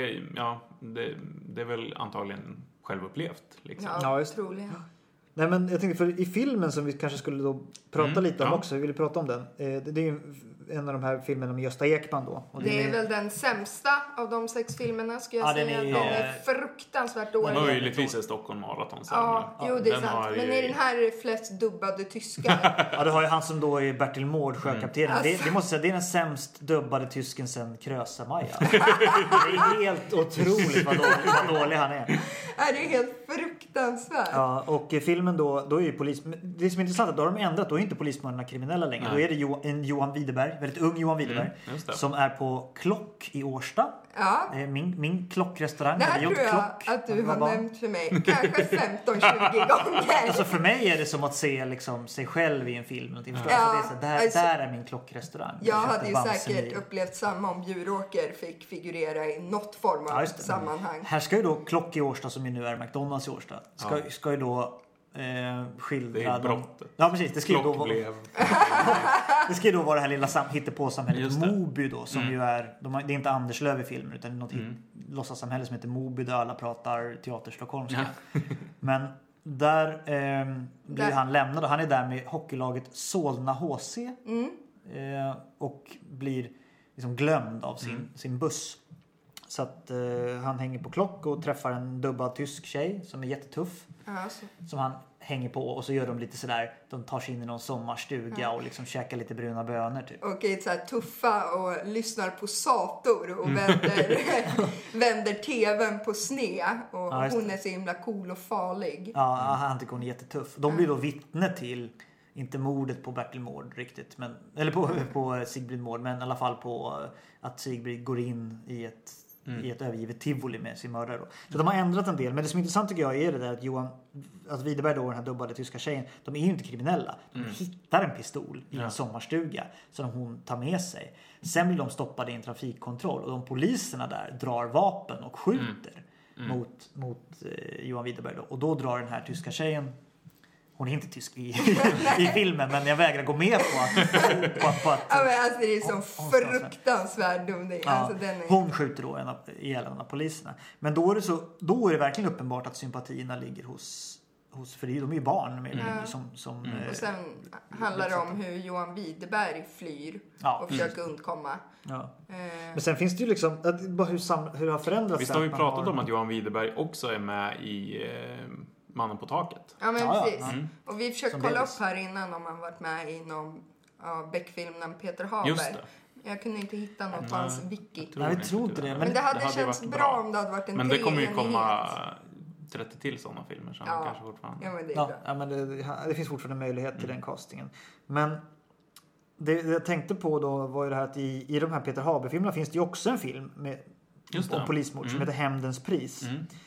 är väl antagligen självupplevt. Liksom. Ja, just troligen. Nej, men jag tänkte för i filmen som vi kanske skulle då prata lite om också. Vi ville prata om den. Det är ju en av de här filmerna med Gösta Ekman då. Och det är väl den sämsta av de 6 filmerna ska jag säga. Den är fruktansvärt dålig. Möjligtvis är Stockholm Marathon sämre. Jo, det är sant. Men i den här är flest dubbade tyskar. Ja, du har ju han som då är Bertil Mård, sjökaptenen. Det måste säga, det är den sämst dubbade tysken sen Krösa-Maja. Det är helt otroligt vad dålig han är. Det är helt fruktansvärt. Ja, och i filmen då är ju det som är intressant är att då har de ändrat, då är inte polismördarna kriminella längre. Då är det en Johan Widerberg, väldigt ung Johan Widerberg, som är på Klock i Årsta. Ja. Min klockrestaurang. Det här tror jag att du har nämnt för mig kanske 15-20 gånger. Alltså för mig är det som att se liksom sig själv i en film. Ja, alltså där är min klockrestaurang. Jag hade ju säkert upplevt samma om Bjuråker fick figurera i något form av sammanhang. Här ska ju då Klock i Årsta, som ju nu är McDonalds i Årsta, ska ju då skildra... Det är brottet. Ja, precis. Det ska ju då vara det här lilla hittepåsamhället Moby då, som ju är... Det är inte Anders Löv i filmen, utan något låtsassamhälle som heter Moby, där alla pratar teaterstockholmska. Men där blir han lämnad och han är där med hockeylaget Solna HC och blir liksom glömd av sin buss. Så att han hänger på Klock och träffar en dubbad tysk tjej som är jättetuff. Som han hänger på, och så gör de lite sådär, de tar sig in i någon sommarstuga och liksom käkar lite bruna bönor typ. Och är så här tuffa och lyssnar på sator och vänder tvn på sned och hon är så himla cool och farlig. Ja, han tycker hon är jättetuff. De blir då vittne till, inte mordet på Bertil Mård riktigt, men, eller på Sigrid Mård, men i alla fall på att Sigrid går in i ett övergivet tivoli med sin mördare då. Så de har ändrat en del, men det som är intressant tycker jag är det där att Widerberg då, den här dubbade tyska tjejen, de är ju inte kriminella. De hittar en pistol i en sommarstuga som hon tar med sig. Sen blir de stoppade i en trafikkontroll och de poliserna där drar vapen och skjuter mot Johan Widerberg då. Och då drar den här tyska tjejen, hon är inte tysk i filmen, men jag vägrar gå med på att ja, men alltså det är så fruktansvärt dumt. Alltså, hon skjuter då ihjäl en av poliserna. Men då är det verkligen uppenbart att sympatierna ligger hos för de är ju barn med som och sen handlar det om hur Johan Widerberg flyr och försöker undkomma. Ja. Men sen finns det ju liksom hur har förändrats. Vi har ju pratat om att Johan Widerberg också är med i Mannen på taket. Ja, men precis. Och vi försökte kolla upp här innan om han varit med i någon Beck-filmen Peter Haber. Just det. Jag kunde inte hitta något på hans wiki. Jag tror inte det. Men det hade känts bra om det hade varit en men det kommer ju komma 30 till sådana filmer sen kanske fortfarande. Ja, men det är bra. Ja, men det finns fortfarande möjlighet till den castingen. Men det jag tänkte på då var ju det här att i de här Peter Haber-filmerna finns det ju också en film om polismord som heter Hämndens pris.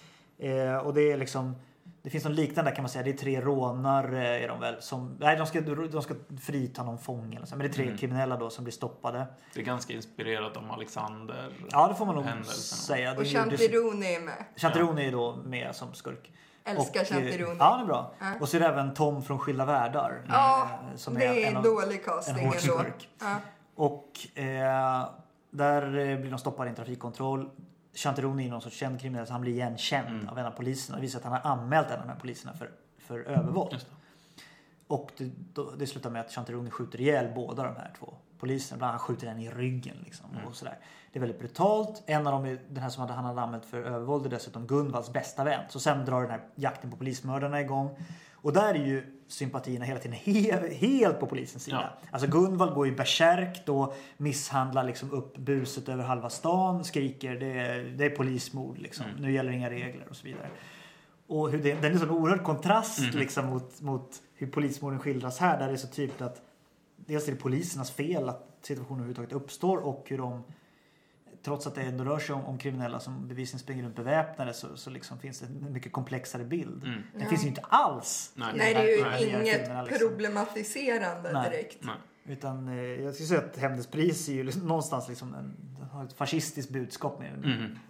Och det är liksom, det finns någon liknande där kan man säga. Det är 3 rånare är de väl som, nej, de ska frita någon fånge eller så. Men det är 3 kriminella då som blir stoppade. Det är ganska inspirerat om Alexander. Ja, det får man nog säga. Och Chantironi är med. Chantironi är då med som skurk. Älskar Chantironi. Ja, det är bra. Och så är det även Tom från Skilda världar. Som det är en dålig casting. En hård skurk. Och där blir de stoppade i en trafikkontroll. Chantironi är någon sorts känd kriminell, så han blir igenkänd av en av poliserna. Det visar att han har anmält en av de här poliserna för övervåld. Och det slutar med att Chanteroni skjuter ihjäl båda de här 2 poliserna. Bland annat skjuter den i ryggen liksom, och sådär. Det är väldigt brutalt. En av dem är den här som han hade använt för övervåld är dessutom Gunvalds bästa vän. Så sen drar den här jakten på polismördarna igång. Och där är ju sympatierna hela tiden helt på polisens sida. Ja. Alltså Gunvald går ju berserk då, misshandlar liksom upp buset över halva stan, skriker det är polismord liksom. Nu gäller inga regler och så vidare. Och hur den är så en oerhörd kontrast liksom mot hur polismorden skildras här, där det är så tydligt att dels är det polisernas fel att situationen överhuvudtaget uppstår och hur de, trots att det ändå rör sig om kriminella som bevisligen springer runt beväpnade, så liksom finns det en mycket komplexare bild. Det finns ju inte alls. Nej, det är ju inget problematiserande direkt. Nej. Utan jag skulle säga att Hämndens är ju någonstans liksom har ett fascistiskt budskap med den.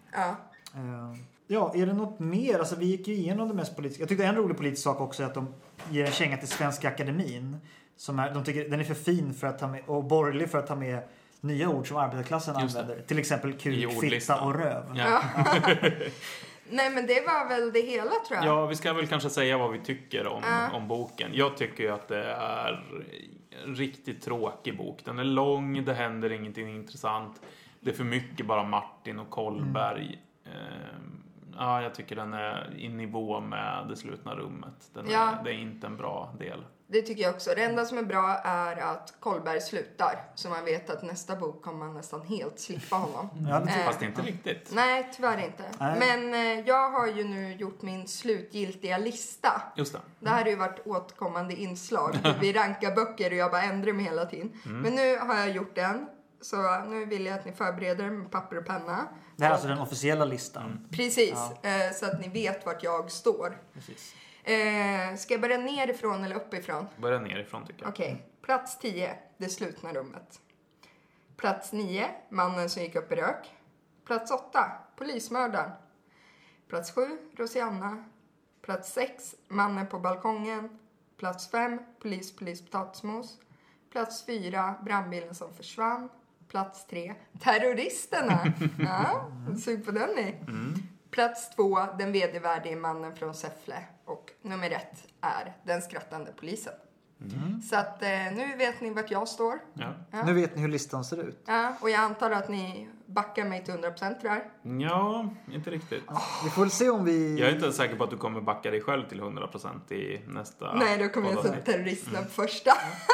Ja, är det något mer? Alltså vi gick ju igenom det mest politiska. Jag tyckte en rolig politisk sak också är att de ger en känga till Svenska Akademin. De tycker den är för fin för att ta med, och borgerlig för att ta med nya ord som arbetarklassen använder. Till exempel kuk, fitta och röv. Ja. Nej, men det var väl det hela, tror jag. Ja, vi ska väl kanske säga vad vi tycker om boken. Jag tycker ju att det är en riktigt tråkig bok. Den är lång, det händer ingenting intressant. Det är för mycket bara Martin och Kollberg. Ja, jag tycker den är i nivå med Det slutna rummet. Det är inte en bra del. Det tycker jag också. Det enda som är bra är att Kollberg slutar. Så man vet att nästa bok kommer man nästan helt slippa honom. Fast inte riktigt. Nej, tyvärr inte. Nej. Men jag har ju nu gjort min slutgiltiga lista. Just det. Det här har ju varit återkommande inslag. Vi rankar böcker och jag bara ändrar mig hela tiden. Men nu har jag gjort den. Så nu vill jag att ni förbereder med papper och penna. Det här är alltså den officiella listan. Precis, så att ni vet vart jag står. Precis. Ska jag börja nerifrån eller uppifrån? Börja nerifrån tycker jag. Okej. Plats 10, Det slutna rummet. Plats 9, Mannen som gick upp i rök. Plats 8, Polismördaren. Plats 7, Rosianna. Plats 6, Mannen på balkongen. Plats 5, Polis potatismos. Plats 4, Brandbilen som försvann. Plats 3, Terroristerna. Ja, sug på den ni. Plats 2, Den vedervärdige mannen från Säffle. Och nummer 1 är Den skrattande polisen. Så att nu vet ni vart jag står. Ja. Nu vet ni hur listan ser ut. Ja, och jag antar att ni backar mig till 100% för det här. Ja, inte riktigt. Vi får väl se om vi... Jag är inte säker på att du kommer backa dig själv till 100% i nästa... Nej, då kommer jag sätta terroristerna på första.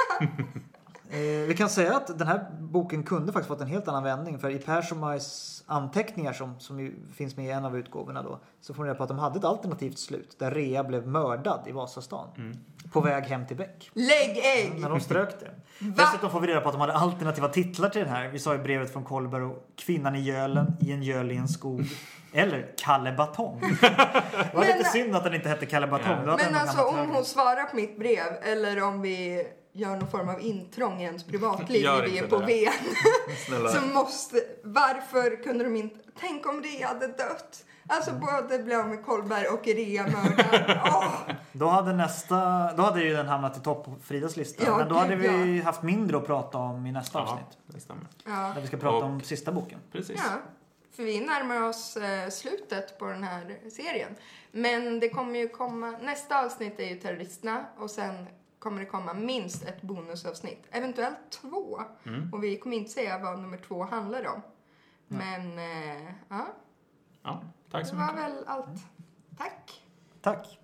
Vi kan säga att den här boken kunde faktiskt fått en helt annan vändning. För i Perssonmajs anteckningar som ju finns med i en av utgåvorna då, så får ni reda på att de hade ett alternativt slut. Där Rea blev mördad i Vasastan. På väg hem till Bäck. Lägg ägg! När de strök det. Dessutom får vi reda på att de hade alternativa titlar till den här. Vi sa i brevet från Kollberg och Kvinnan i gölen, I en göl i en skog. Eller Kalle Batong. Det var lite synd att den inte hette Kalle Batong. Ja. Men alltså om hon svarar på mitt brev eller om vi gör någon form av intrång i ens privatliv när vi är på Ven. Så varför kunde de inte... Tänk om Rea hade dött. Alltså både blev med Kollberg och Rea mördaren. Då hade ju den hamnat i topp på Fridas lista. Ja, men då hade vi haft mindre att prata om i nästa avsnitt. Det stämmer. Där vi ska prata om sista boken. Precis. Ja, för vi närmar oss slutet på den här serien. Men det kommer ju komma... Nästa avsnitt är ju Terroristerna och sen kommer det komma minst ett bonusavsnitt. Eventuellt 2. Och vi kommer inte säga vad nummer 2 handlar om. Men, Ja, tack så det mycket. var väl allt. Tack. Tack.